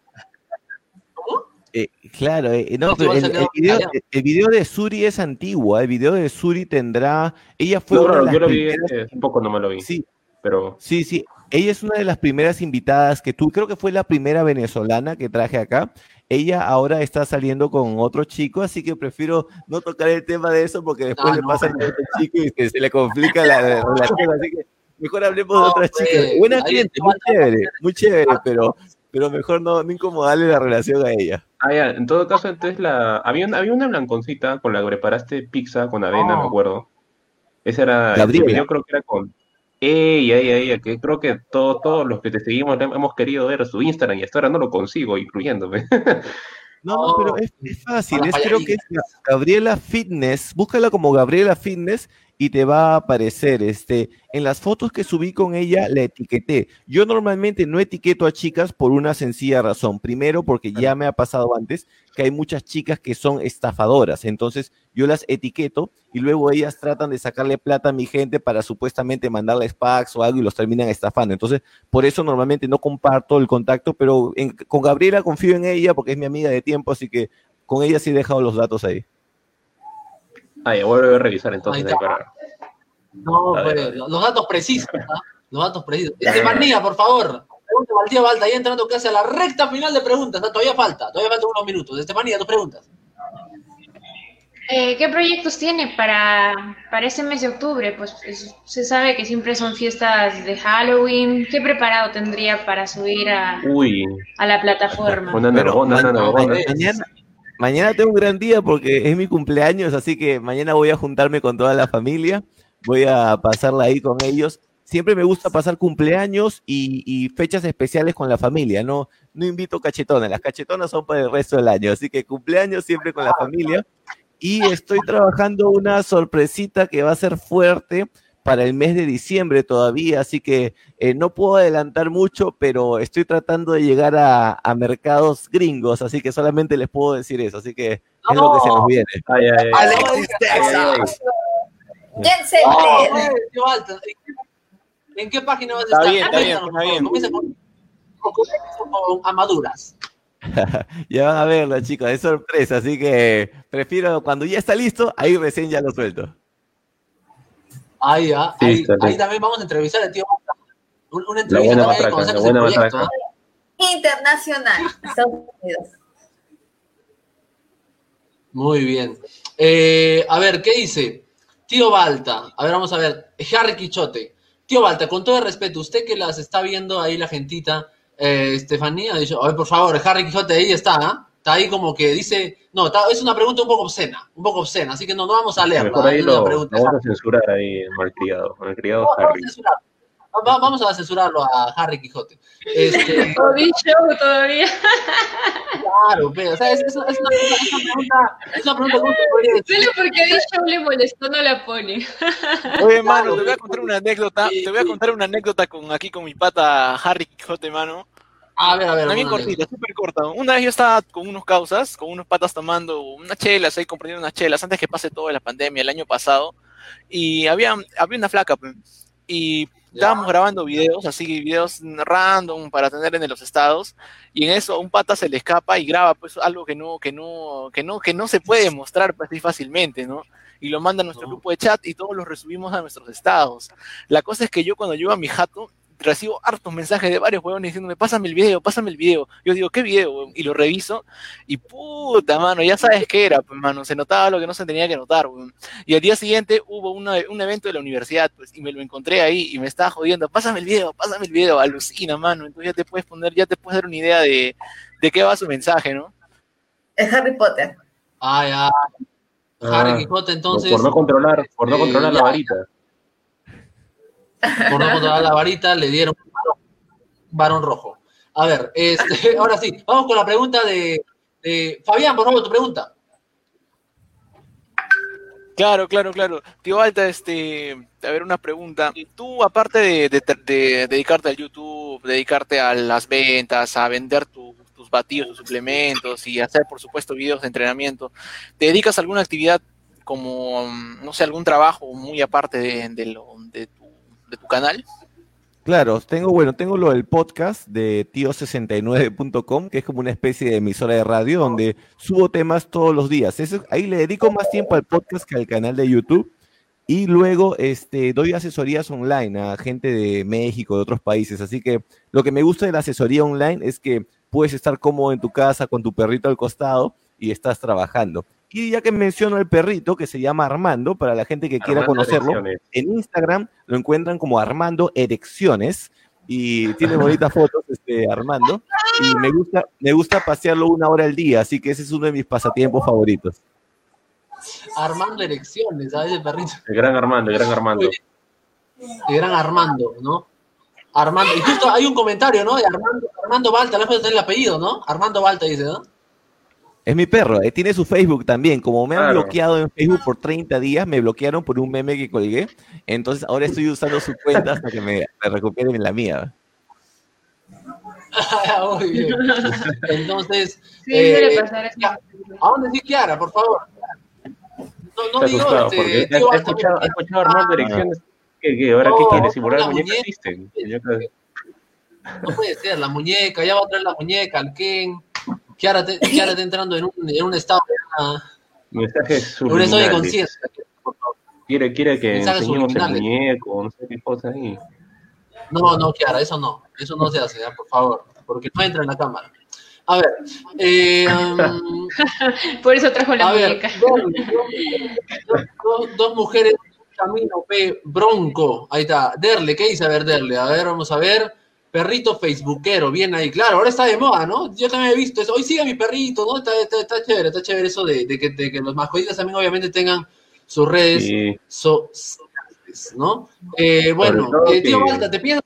Eh, claro, eh, no, No, pero igual se el, quedó el video, callado. el, el video de Suri es antiguo, ¿eh? El video de Suri tendrá, ella fue No, una de claro, las yo lo vi, primeras, eh, un poco no me lo vi, sí, pero sí, sí, ella es una de las primeras invitadas que tú, creo que fue la primera venezolana que traje acá. Ella ahora está saliendo con otro chico, así que prefiero no tocar el tema de eso porque después Ah, le no. pasa a otro chico y se, se le complica la, la relación, así que mejor hablemos de No, otras pues, chicas. Buena ahí gente, te muy falta- chévere, muy chévere, pero, pero mejor no, no incomodarle la relación a ella. ah, ya, en todo caso, entonces la había una, había una blanconcita con la que preparaste pizza con avena, me Oh. acuerdo. Ese era, el Gabriela. video creo que era con ella, ella, ella, que creo que todos, todos los que te seguimos le hemos querido ver su Instagram y hasta ahora no lo consigo, incluyéndome. No, no, pero es, es fácil, Hola, es creo que es fallarines. Ga- Gabriela Fitness, búscala como Gabriela Fitness y te va a aparecer, este, en las fotos que subí con ella la etiqueté. Yo normalmente no etiqueto a chicas por una sencilla razón. Primero, porque ya me ha pasado antes que hay muchas chicas que son estafadoras, entonces yo las etiqueto y luego ellas tratan de sacarle plata a mi gente para supuestamente mandarles packs o algo y los terminan estafando. Entonces, por eso normalmente no comparto el contacto, pero en- con Gabriela confío en ella porque es mi amiga de tiempo, así que con ella sí he dejado los datos ahí. Ah, ya, vuelvo a revisar entonces Ahí ahí está. para... No, A ver, pues, a ver. los datos precisos, ¿ah? Los datos precisos. Estefanía, por favor. Pregúntale al tío Balta, ahí entrando casi a la recta final de preguntas. ¿Ah? Todavía falta, todavía faltan unos minutos. Estefanía, tus preguntas. Eh, ¿qué proyectos tiene para, para este mes de octubre? Pues, pues, se sabe que siempre son fiestas de Halloween. ¿Qué preparado tendría para subir a, Uy, a la plataforma? una Bueno, narbona, ma- una ma- narbona. mañana, mañana tengo un gran día porque es mi cumpleaños, así que mañana voy a juntarme con toda la familia, voy a pasarla ahí con ellos. Siempre me gusta pasar cumpleaños y, y fechas especiales con la familia, no, no invito cachetonas, las cachetonas son para el resto del año, así que cumpleaños siempre con la familia. Y estoy trabajando una sorpresita que va a ser fuerte para el mes de diciembre todavía, así que eh, no puedo adelantar mucho, pero estoy tratando de llegar a, a mercados gringos, así que solamente les puedo decir eso, así que es lo que se nos viene. Ay, ay, ay. Alexis Ay, ay, ay. Texas. Jensen, No, eh, pues, tío Balta, ¿en qué- ¿en qué página vas a Está estar? bien, está bien, Comienza, está bien. Comienza con, con, con Amaduras. Ya van a verlo, chicos, es sorpresa, así que prefiero cuando ya está listo, ahí recién ya lo suelto. Ahí, ah, Sí, ahí, está bien. ahí también vamos a entrevistar al tío Balta. Un- Una La entrevista buena también matraca, con la ese buena proyecto. matraca. ¿Ah? internacional, Estados Unidos. Muy bien. Eh, a ver, ¿qué dice? Tío Balta, a ver, vamos a ver. Harry Quichote. Tío Balta, con todo el respeto, usted que las está viendo ahí la gentita, eh, Estefanía, dice, a ver, por favor, Harry Quichote ahí está, ¿ah? Está ahí como que dice, no, está- es una pregunta un poco obscena, un poco obscena, así que no, no vamos a leerla. Mejor ahí ¿ah? Es una lo, pregunta. lo vamos a censurar ahí, malcriado, malcriado No, vamos Harry. a censurarlo. Va- Vamos a censurarlo a Harry Quijote. Este, ¿O vi show todavía? claro, pero, o sea, es, es una, es una pregunta, es una pregunta, es una pregunta, ¿cómo se podría decir? Solo porque vi show le molestó, no la pone. Oye, mano, Claro, te voy a sí. contar una anécdota, Sí, te voy a sí. contar una anécdota con aquí con mi pata Harry Quijote, mano. A ver, a ver. Una bien bueno, cortita, súper corta. Una vez yo estaba con unos causas, con unos patas tomando unas chelas, ahí compartiendo unas chelas, antes que pase toda la pandemia, el año pasado, y había, había una flaca, pues, y Ya. estábamos grabando videos, así, videos random para tener en los estados, y en eso a un pata se le escapa y graba pues algo que no, que no, que no, que no se puede mostrar pues, así fácilmente, ¿no? Y lo manda a nuestro No. grupo de chat y todos los resubimos a nuestros estados. La cosa es que yo cuando llego a mi jato, recibo hartos mensajes de varios huevones diciéndome, pásame el video, pásame el video. Yo digo, ¿qué video, huevón? Y lo reviso, y puta, mano, ya sabes qué era, pues, mano, se notaba lo que no se tenía que notar, huevón. Y al día siguiente hubo una, un evento de la universidad, pues, y me lo encontré ahí, y me estaba jodiendo, pásame el video, pásame el video, alucina, mano, entonces ya te puedes poner, ya te puedes dar una idea de, de qué va su mensaje, ¿no? Es Harry Potter. Ah, ya. Harry Quijote, entonces... Por no controlar, por no eh, controlar la ya, varita. Por no controlar la varita, le dieron un varón, varón rojo. A ver, este, ahora sí, vamos con la pregunta de, de... Fabián, por favor, tu pregunta. Claro, claro, claro. Tío Alta, este, a ver, una pregunta. Tú, aparte de, de- de dedicarte al YouTube, dedicarte a las ventas, a vender tu- tus batidos, tus suplementos y hacer, por supuesto, videos de entrenamiento, ¿te dedicas a alguna actividad como, mm, no sé, algún trabajo muy aparte de, de lo- de tu, de tu canal? Claro, tengo, bueno, tengo lo del podcast de tío sesenta y nueve punto com, que es como una especie de emisora de radio donde subo temas todos los días. Eso, ahí le dedico más tiempo al podcast que al canal de YouTube. Y luego este, doy asesorías online a gente de México, de otros países. Así que lo que me gusta de la asesoría online es que puedes estar cómodo en tu casa con tu perrito al costado y estás trabajando. Y ya que menciono el perrito, que se llama Armando, para la gente que quiera Armando conocerlo, Erecciones. en Instagram lo encuentran como Armando Erecciones y tiene bonitas fotos este Armando y me gusta, me gusta pasearlo una hora al día, así que ese es uno de mis pasatiempos favoritos. Armando Erecciones, ¿sabes? El perrito. El gran Armando, el gran Armando. El gran Armando, ¿no? Armando, y justo hay un comentario, ¿no? De Armando, Armando Balta, le puedes tener el apellido, ¿no? Armando Balta dice, ¿no? Es mi perro, eh, tiene su Facebook también. Como me han Claro. bloqueado en Facebook por treinta días, me bloquearon por un meme que colgué. Entonces ahora estoy usando su cuenta hasta que me, me recuperen la mía. Muy bien. Entonces, Sí, eh, suele pasar eso. ya, ¿a dónde sí, Kiara, por favor? No, no Está digo, asustado este, porque tío ha, ha Balta, escuchado, ha porque- escuchado a Armando Erecciones. ¿Qué, qué? ¿Ahora No, qué quiere? no, ¿Simular la muñecas? muñeca. Existen. Muñecas. No puede ser, la muñeca, ya va a traer la muñeca, el Ken. Kiara, te, Kiara está entrando en un, en un estado de una- Mensajes un estado de subliminales. conciencia. por favor. Quiere, quiere que Mensajes enseñemos el subliminales. muñeco, no sé qué cosa ahí. No, no, Kiara, eso no, eso no se hace, ya, por favor, porque no entra en la cámara. A ver, eh, um, Por eso trajo la a ver, muñeca. dos, dos- dos- dos mujeres, camino, P, bronco, ahí está, Derle, ¿qué dice? A ver, Derle, a ver, vamos a ver, perrito facebookero, bien ahí, claro, ahora está de moda, ¿no? Yo también he visto eso, hoy sigue mi perrito, ¿no? Está, está, está chévere, está chévere eso de, de que, de que los mascotitas también obviamente tengan sus redes Sí. sociales, ¿no? Eh, bueno, Sobre todo eh, tío que- Balta, ¿te piensas?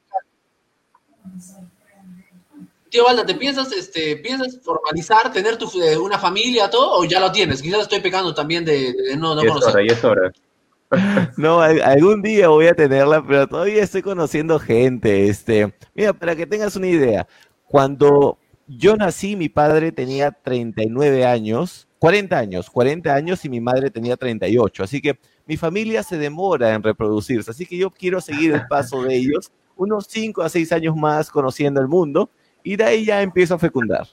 Tío Balta, ¿te piensas, este, piensas formalizar, tener tu, eh, una familia, todo, o ya lo tienes? Quizás estoy pecando también de, de no, no Y es conocer. hora, y es hora. No, al- algún día voy a tenerla, pero todavía estoy conociendo gente. Este, mira, para que tengas una idea, cuando yo nací, mi padre tenía treinta y nueve años, cuarenta años, cuarenta años y mi madre tenía treinta y ocho. Así que mi familia se demora en reproducirse. Así que yo quiero seguir el paso de ellos, unos cinco a seis años más conociendo el mundo, y de ahí ya empiezo a fecundar.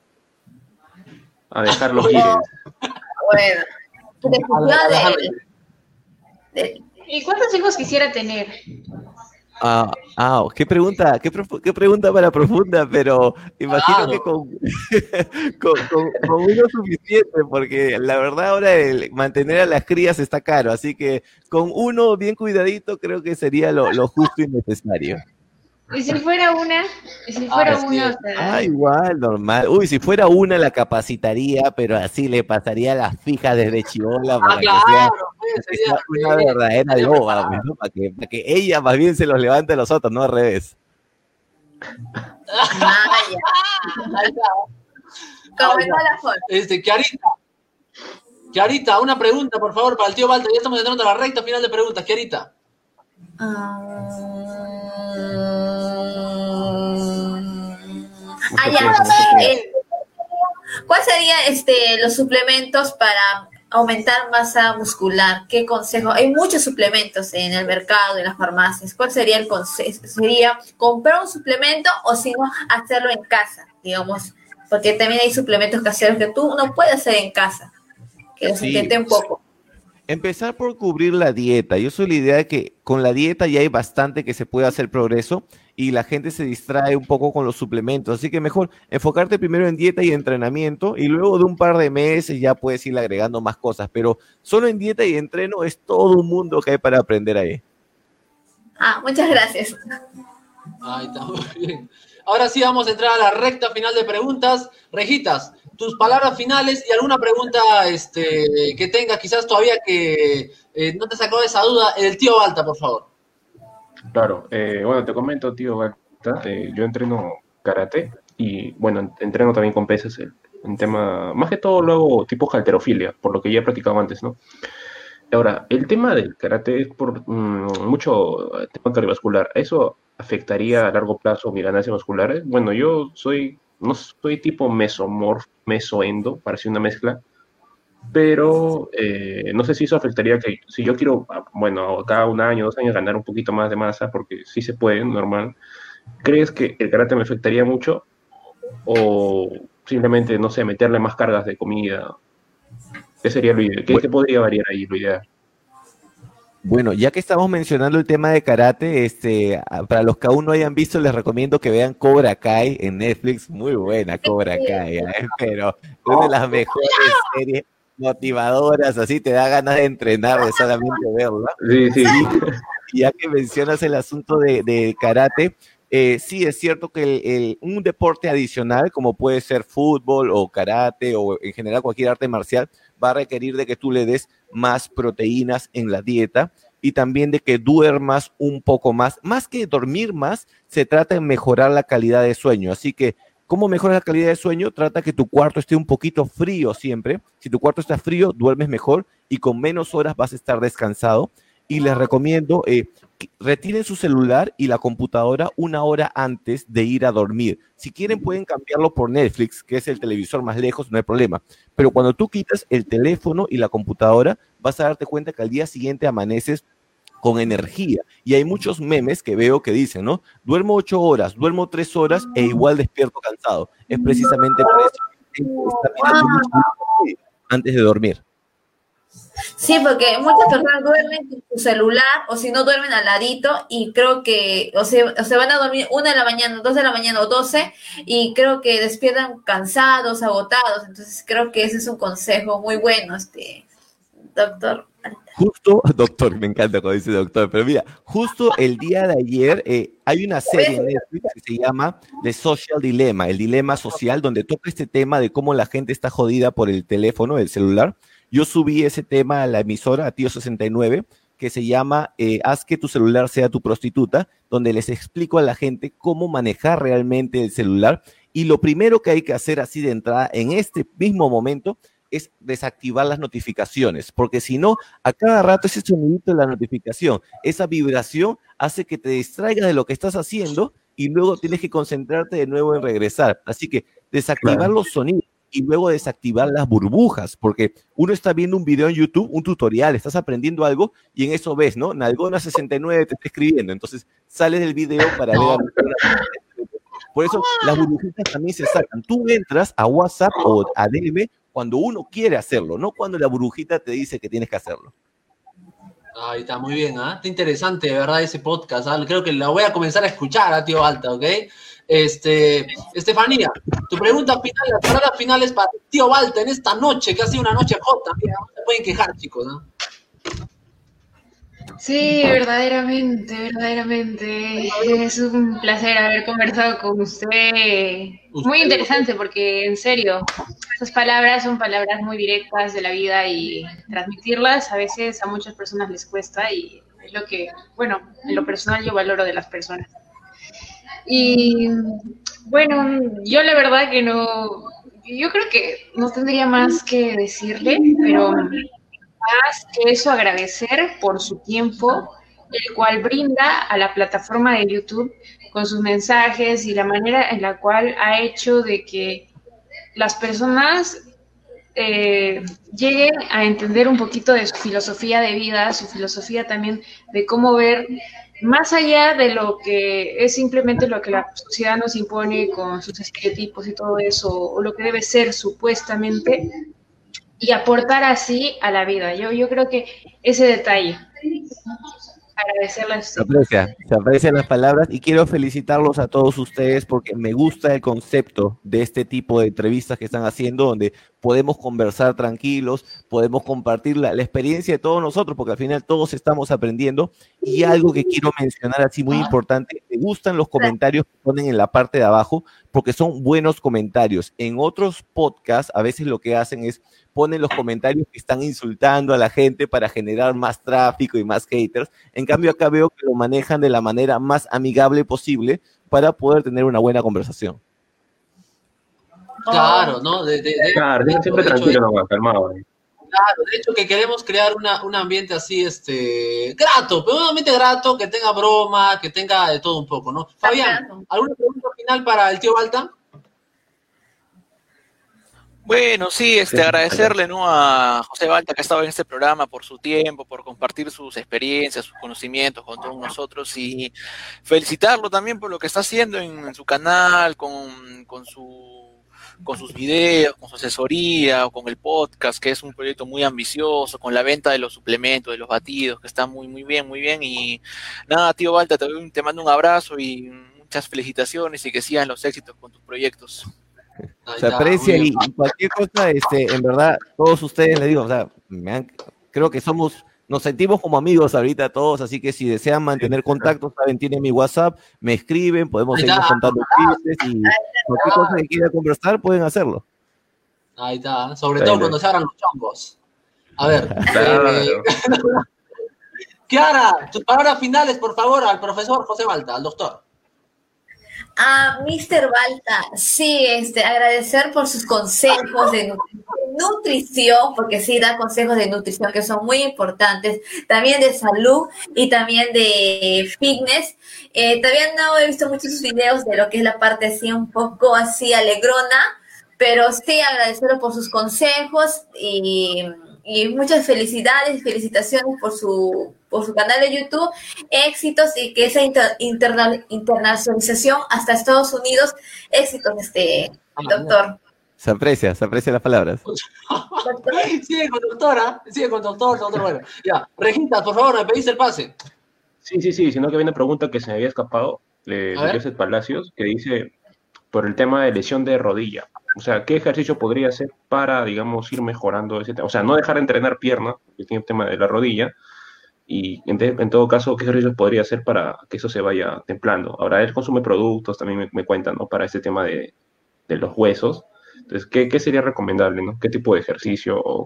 A dejarlos ir. Bueno, decisión de, de- ¿Y cuántos hijos quisiera tener? Ah, ah, qué pregunta, qué, profu- qué pregunta para profunda, pero imagino Claro. que con, con, con- con uno suficiente, porque la verdad ahora el mantener a las crías está caro, así que con uno bien cuidadito creo que sería lo, lo justo y necesario. ¿Y si fuera una? ¿Y si fuera Ah, sí. una? O sea, Ah, igual, normal. Uy, si fuera una la capacitaría, pero así le pasaría las fijas desde chibola Ah, para que sea claro, pues, que sería- sea una verdadera sería loba, preparado. pues, ¿no? Para que, para que ella más bien se los levante a los otros, no al revés. ah, ya. Como en todas las fotos. Este, Kiarita, Kiarita, una pregunta, por favor, para el tío Balta. Ya estamos entrando a la recta final de preguntas, Kiarita. Ah, ya. Eh, ¿Cuál sería este los suplementos para aumentar masa muscular? ¿Qué consejo? Hay muchos suplementos en el mercado, en las farmacias. ¿Cuál sería el consejo? ¿Sería comprar un suplemento o si no hacerlo en casa, digamos? Porque también hay suplementos caseros que tú no puedes hacer en casa. Que los Sí. intenté un poco. Empezar por cubrir la dieta. Yo soy la idea de que con la dieta ya hay bastante que se puede hacer progreso y la gente se distrae un poco con los suplementos. Así que mejor enfocarte primero en dieta y entrenamiento y luego de un par de meses ya puedes ir agregando más cosas. Pero solo en dieta y entreno es todo un mundo que hay para aprender ahí. Ah, muchas gracias. Ahí está, muy bien. Ahora sí vamos a entrar a la recta final de preguntas. Rejitas, tus palabras finales y alguna pregunta este, que tengas, quizás todavía que eh, no te sacó de esa duda, el tío Balta, por favor. Claro, eh, bueno, te comento, tío Balta, eh, yo entreno karate y, bueno, entreno también con pesas, el, en tema, más que todo lo hago tipo halterofilia, por lo que ya he practicado antes, ¿no? Ahora, el tema del karate es por mmm, mucho tema cardiovascular. ¿Eso afectaría a largo plazo mi ganancia muscular? Bueno, yo soy, no soy tipo mesomorf, mesoendo, parece una mezcla, pero eh, no sé si eso afectaría que, si yo quiero, bueno, cada un año, dos años ganar un poquito más de masa, porque sí se puede, normal. ¿Crees que el karate me afectaría mucho? ¿O simplemente, no sé, meterle más cargas de comida? ¿Qué sería lo ideal? ¿Qué, Bueno, qué podría variar ahí lo ideal? bueno, ya que estamos mencionando el tema de karate, este, a- para los que aún no hayan visto, les recomiendo que vean Cobra Kai en Netflix. Muy buena Cobra Kai, ¿eh? Pero una de las mejores series motivadoras, así te da ganas de entrenar de solamente verla. Sí, sí. Y ya que mencionas el asunto de, de karate, eh, sí es cierto que el- el- un deporte adicional, como puede ser fútbol o karate o en general cualquier arte marcial, va a requerir de que tú le des más proteínas en la dieta y también de que duermas un poco más. Más que dormir más, se trata de mejorar la calidad de sueño. Así que, ¿cómo mejoras la calidad de sueño? Trata que tu cuarto esté un poquito frío siempre. Si tu cuarto está frío, duermes mejor y con menos horas vas a estar descansado. Y les recomiendo, eh, que retiren su celular y la computadora una hora antes de ir a dormir. Si quieren, pueden cambiarlo por Netflix, que es el televisor más lejos, no hay problema. Pero cuando tú quitas el teléfono y la computadora, vas a darte cuenta que al día siguiente amaneces con energía. Y hay muchos memes que veo que dicen, ¿no? Duermo ocho horas, duermo tres horas e igual despierto cansado. Es precisamente por eso que está mirando mucho antes de dormir. Sí, porque muchas personas duermen con su celular o si no duermen al ladito y creo que o se, o se van a dormir una de la mañana, dos de la mañana o doce y creo que despiertan cansados, agotados. Entonces creo que ese es un consejo muy bueno, este doctor. Justo, doctor, me encanta cuando dice doctor, pero mira, justo el día de ayer eh, hay una serie en Netflix que se llama The Social Dilemma, el dilema social, donde toca este tema de cómo la gente está jodida por el teléfono, el celular. Yo subí ese tema a la emisora, a Tío sesenta y nueve, que se llama eh, Haz que tu celular sea tu prostituta, donde les explico a la gente cómo manejar realmente el celular. Y lo primero que hay que hacer así de entrada en este mismo momento es desactivar las notificaciones, porque si no, a cada rato ese sonidito de la notificación, esa vibración hace que te distraigas de lo que estás haciendo y luego tienes que concentrarte de nuevo en regresar. Así que desactivar Claro. los sonidos y luego desactivar las burbujas, porque uno está viendo un video en YouTube, un tutorial, estás aprendiendo algo y en eso ves, ¿no? Nalgona sesenta y nueve te está escribiendo, entonces sales del video para ver a por eso las burbujitas también se sacan. Tú entras a WhatsApp o a D M cuando uno quiere hacerlo, no cuando la burbujita te dice que tienes que hacerlo. Ahí está, muy bien, ¿ah? Está interesante, de verdad, ese podcast. ¿Ah? Creo que la voy a comenzar a escuchar a Tío Balta, ¿ok? Este, Estefanía, tu pregunta final, las palabras finales para Tío Balta en esta noche, que ha sido una noche hot también. No se pueden quejar, chicos, ¿no? Sí, verdaderamente, verdaderamente. Es un placer haber conversado con usted. Muy interesante porque, en serio, esas palabras son palabras muy directas de la vida y transmitirlas a veces a muchas personas les cuesta y es lo que, bueno, en lo personal yo valoro de las personas. Y bueno, yo la verdad que no, yo creo que no tendría más que decirle, pero más que eso agradecer por su tiempo, el cual brinda a la plataforma de YouTube con sus mensajes y la manera en la cual ha hecho de que las personas eh, lleguen a entender un poquito de su filosofía de vida, su filosofía también de cómo ver más allá de lo que es simplemente lo que la sociedad nos impone con sus estereotipos y todo eso, o lo que debe ser supuestamente, y aportar así a la vida. Yo, yo creo que ese detalle, Agradecerles. Se aprecia, se aprecian las palabras y quiero felicitarlos a todos ustedes porque me gusta el concepto de este tipo de entrevistas que están haciendo, donde podemos conversar tranquilos, podemos compartir la, la experiencia de todos nosotros, porque al final todos estamos aprendiendo. Y algo que quiero mencionar así muy importante, me gustan los comentarios que ponen en la parte de abajo, porque son buenos comentarios. En otros podcasts, a veces lo que hacen es ponen los comentarios que están insultando a la gente para generar más tráfico y más haters. En cambio, acá veo que lo manejan de la manera más amigable posible para poder tener una buena conversación. Claro, ¿no? De, de, de, Claro, de, siempre de hecho, tranquilo, nomás, calmado. eh. Claro, de hecho que queremos crear una, un ambiente así, este, grato, pero un ambiente grato, que tenga broma, que tenga de todo un poco, ¿no? Fabián, ¿alguna pregunta final para el tío Balta? Bueno, sí, este, agradecerle, ¿no?, a José Balta, que ha estado en este programa, por su tiempo, por compartir sus experiencias, sus conocimientos con todos nosotros, y felicitarlo también por lo que está haciendo en, en su canal, con, con su con sus videos, con su asesoría, o con el podcast, que es un proyecto muy ambicioso, con la venta de los suplementos, de los batidos, que está muy, muy bien, muy bien. Y nada, tío Balta, te, te mando un abrazo y muchas felicitaciones y que sigan los éxitos con tus proyectos. Se aprecia y, y cualquier cosa, este, en verdad, todos ustedes, les digo, o sea, me han, creo que somos, nos sentimos como amigos ahorita todos, así que si desean mantener contacto, saben, tienen mi WhatsApp, me escriben, podemos seguir contando chistes y cualquier cosa que quieran conversar, pueden hacerlo. Ahí está, sobre todo cuando se abran los chongos. A ver, Claro. eh, Kiara, tus palabras finales, por favor, al profesor José Balta, al doctor. A mister Balta, sí, este, agradecer por sus consejos de nutrición, porque sí da consejos de nutrición que son muy importantes, también de salud y también de fitness. Eh, todavía no he visto muchos sus videos de lo que es la parte así un poco así alegrona, pero sí agradecerlo por sus consejos y, y muchas felicidades, felicitaciones por su por su canal de YouTube, éxitos y que esa inter, interna, internacionalización hasta Estados Unidos, éxitos, este doctor. Se aprecia, se aprecian las palabras. Sigue con doctora, sigue con doctor, doctor, bueno. Ya, Regitas, por favor, me pediste el pase. Sí, sí, sí, sino que había una pregunta que se me había escapado de, de Joseph Palacios, que dice, por el tema de lesión de rodilla. O sea, ¿qué ejercicio podría hacer para, digamos, ir mejorando ese tema? O sea, no dejar de entrenar pierna, porque tiene el tema de la rodilla, y en, de, en todo caso, ¿qué ejercicios podría hacer para que eso se vaya templando? Ahora, él consume productos, también me, me cuentan, ¿no?, para este tema de, de los huesos. Entonces, ¿qué, qué sería recomendable, ¿no? ¿Qué tipo de ejercicio o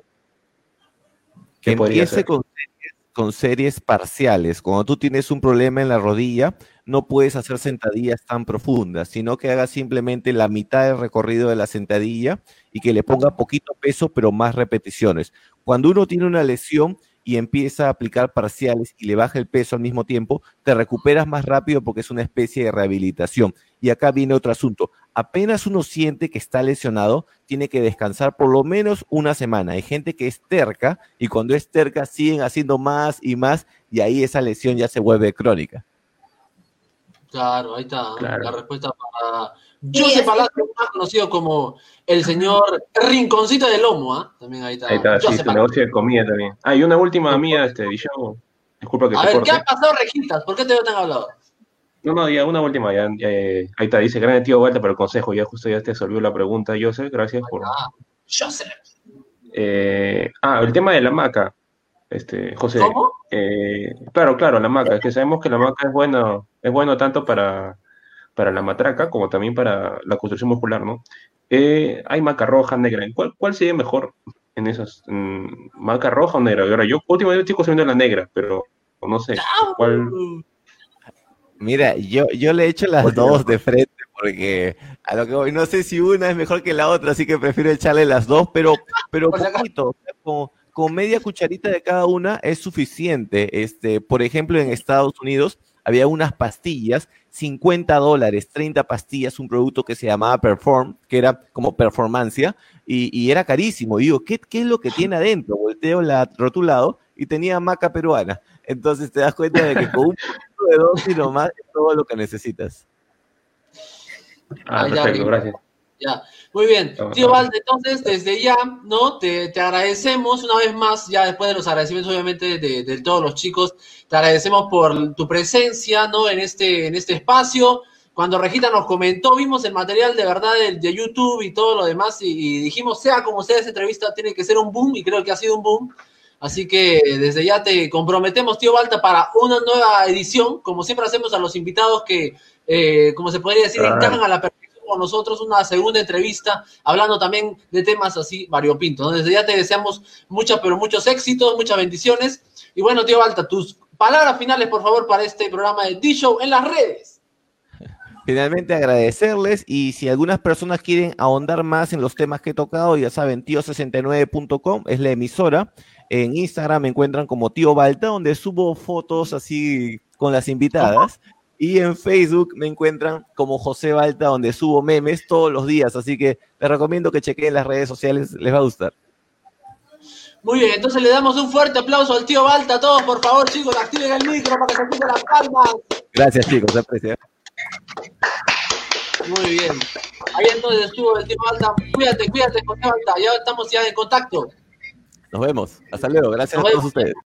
qué que podría empiece hacer? con series, con series parciales. Cuando tú tienes un problema en la rodilla, no puedes hacer sentadillas tan profundas, sino que haga simplemente la mitad del recorrido de la sentadilla y que le ponga poquito peso, pero más repeticiones. Cuando uno tiene una lesión y empieza a aplicar parciales y le baja el peso al mismo tiempo, te recuperas más rápido porque es una especie de rehabilitación. Y acá viene otro asunto. Apenas uno siente que está lesionado, tiene que descansar por lo menos una semana. Hay gente que es terca y cuando es terca siguen haciendo más y más y ahí esa lesión ya se vuelve crónica. Claro, ahí está, Claro. la respuesta para Joseph Palacios, más conocido como el señor Rinconcito del Lomo, ¿ah? ¿eh? También ahí está. Ahí está, sí, Joseph su negocio de comida también. Ah, y una última mía, este, Dishao. Disculpa que A te ver, corte. ¿qué ha pasado, Regitas? ¿Por qué te veo tan hablado? No, no, ya una última, ya, ya, eh, ahí está, dice, grande tío Walter por el consejo, ya justo ya te resolvió la pregunta, Joseph, gracias por... Ah, Joseph. Eh, ah, el tema de la maca, este, José. ¿Cómo? Eh, claro, claro, la maca, es que sabemos que la maca es bueno, es bueno tanto para, para la matraca como también para la construcción muscular, ¿no? Eh, hay maca roja, negra, ¿cuál, cuál sería mejor en esas? Mm, ¿maca roja o negra? Ahora, yo últimamente estoy consumiendo la negra, pero no sé, ¿cuál? Mira, yo, yo le he hecho las dos de frente porque a lo que voy, no sé si una es mejor que la otra, así que prefiero echarle las dos, pero, pero poquito, o sea, con, con media cucharita de cada una es suficiente. Este, por ejemplo, en Estados Unidos había unas pastillas, cincuenta dólares, treinta pastillas, un producto que se llamaba Perform, que era como performancia, y, y era carísimo. Y digo, ¿qué, ¿qué es lo que tiene adentro? Volteo la rotulado y tenía maca peruana. Entonces te das cuenta de que con un poquito de dosis nomás es todo lo que necesitas. Ah, perfecto, gracias. Ya, muy bien. Tío Valde, entonces, desde ya, ¿no? Te, te agradecemos una vez más, ya después de los agradecimientos, obviamente, de, de todos los chicos, te agradecemos por tu presencia, ¿no? En este, en este espacio. Cuando Regita nos comentó, vimos el material de verdad de, de YouTube y todo lo demás, y, y dijimos, sea como sea, esa entrevista tiene que ser un boom, y creo que ha sido un boom. Así que desde ya te comprometemos, tío Balta, para una nueva edición, como siempre hacemos a los invitados que, eh, como se podría decir, Claro. encajan a la perfección con nosotros, una segunda entrevista, hablando también de temas así variopintos, ¿no? Desde ya te deseamos muchas, pero muchos éxitos, muchas bendiciones. Y bueno, tío Balta, tus palabras finales, por favor, para este programa de D-Show en las redes. Finalmente agradecerles, y si algunas personas quieren ahondar más en los temas que he tocado, ya saben, tío sesenta y nueve punto com es la emisora. En Instagram me encuentran como Tío Balta, donde subo fotos así con las invitadas. Y en Facebook me encuentran como José Balta, donde subo memes todos los días. Así que les recomiendo que chequen las redes sociales, les va a gustar. Muy bien, entonces le damos un fuerte aplauso al tío Balta. Todos, por favor, chicos, activen el micro para que se escuchen las palmas. Gracias, chicos, se aprecia. Muy bien. Ahí entonces estuvo el tío Balta. Cuídate, cuídate, José Balta. Ya estamos ya en contacto. Nos vemos. Hasta luego. Gracias Nos a todos vemos. ustedes.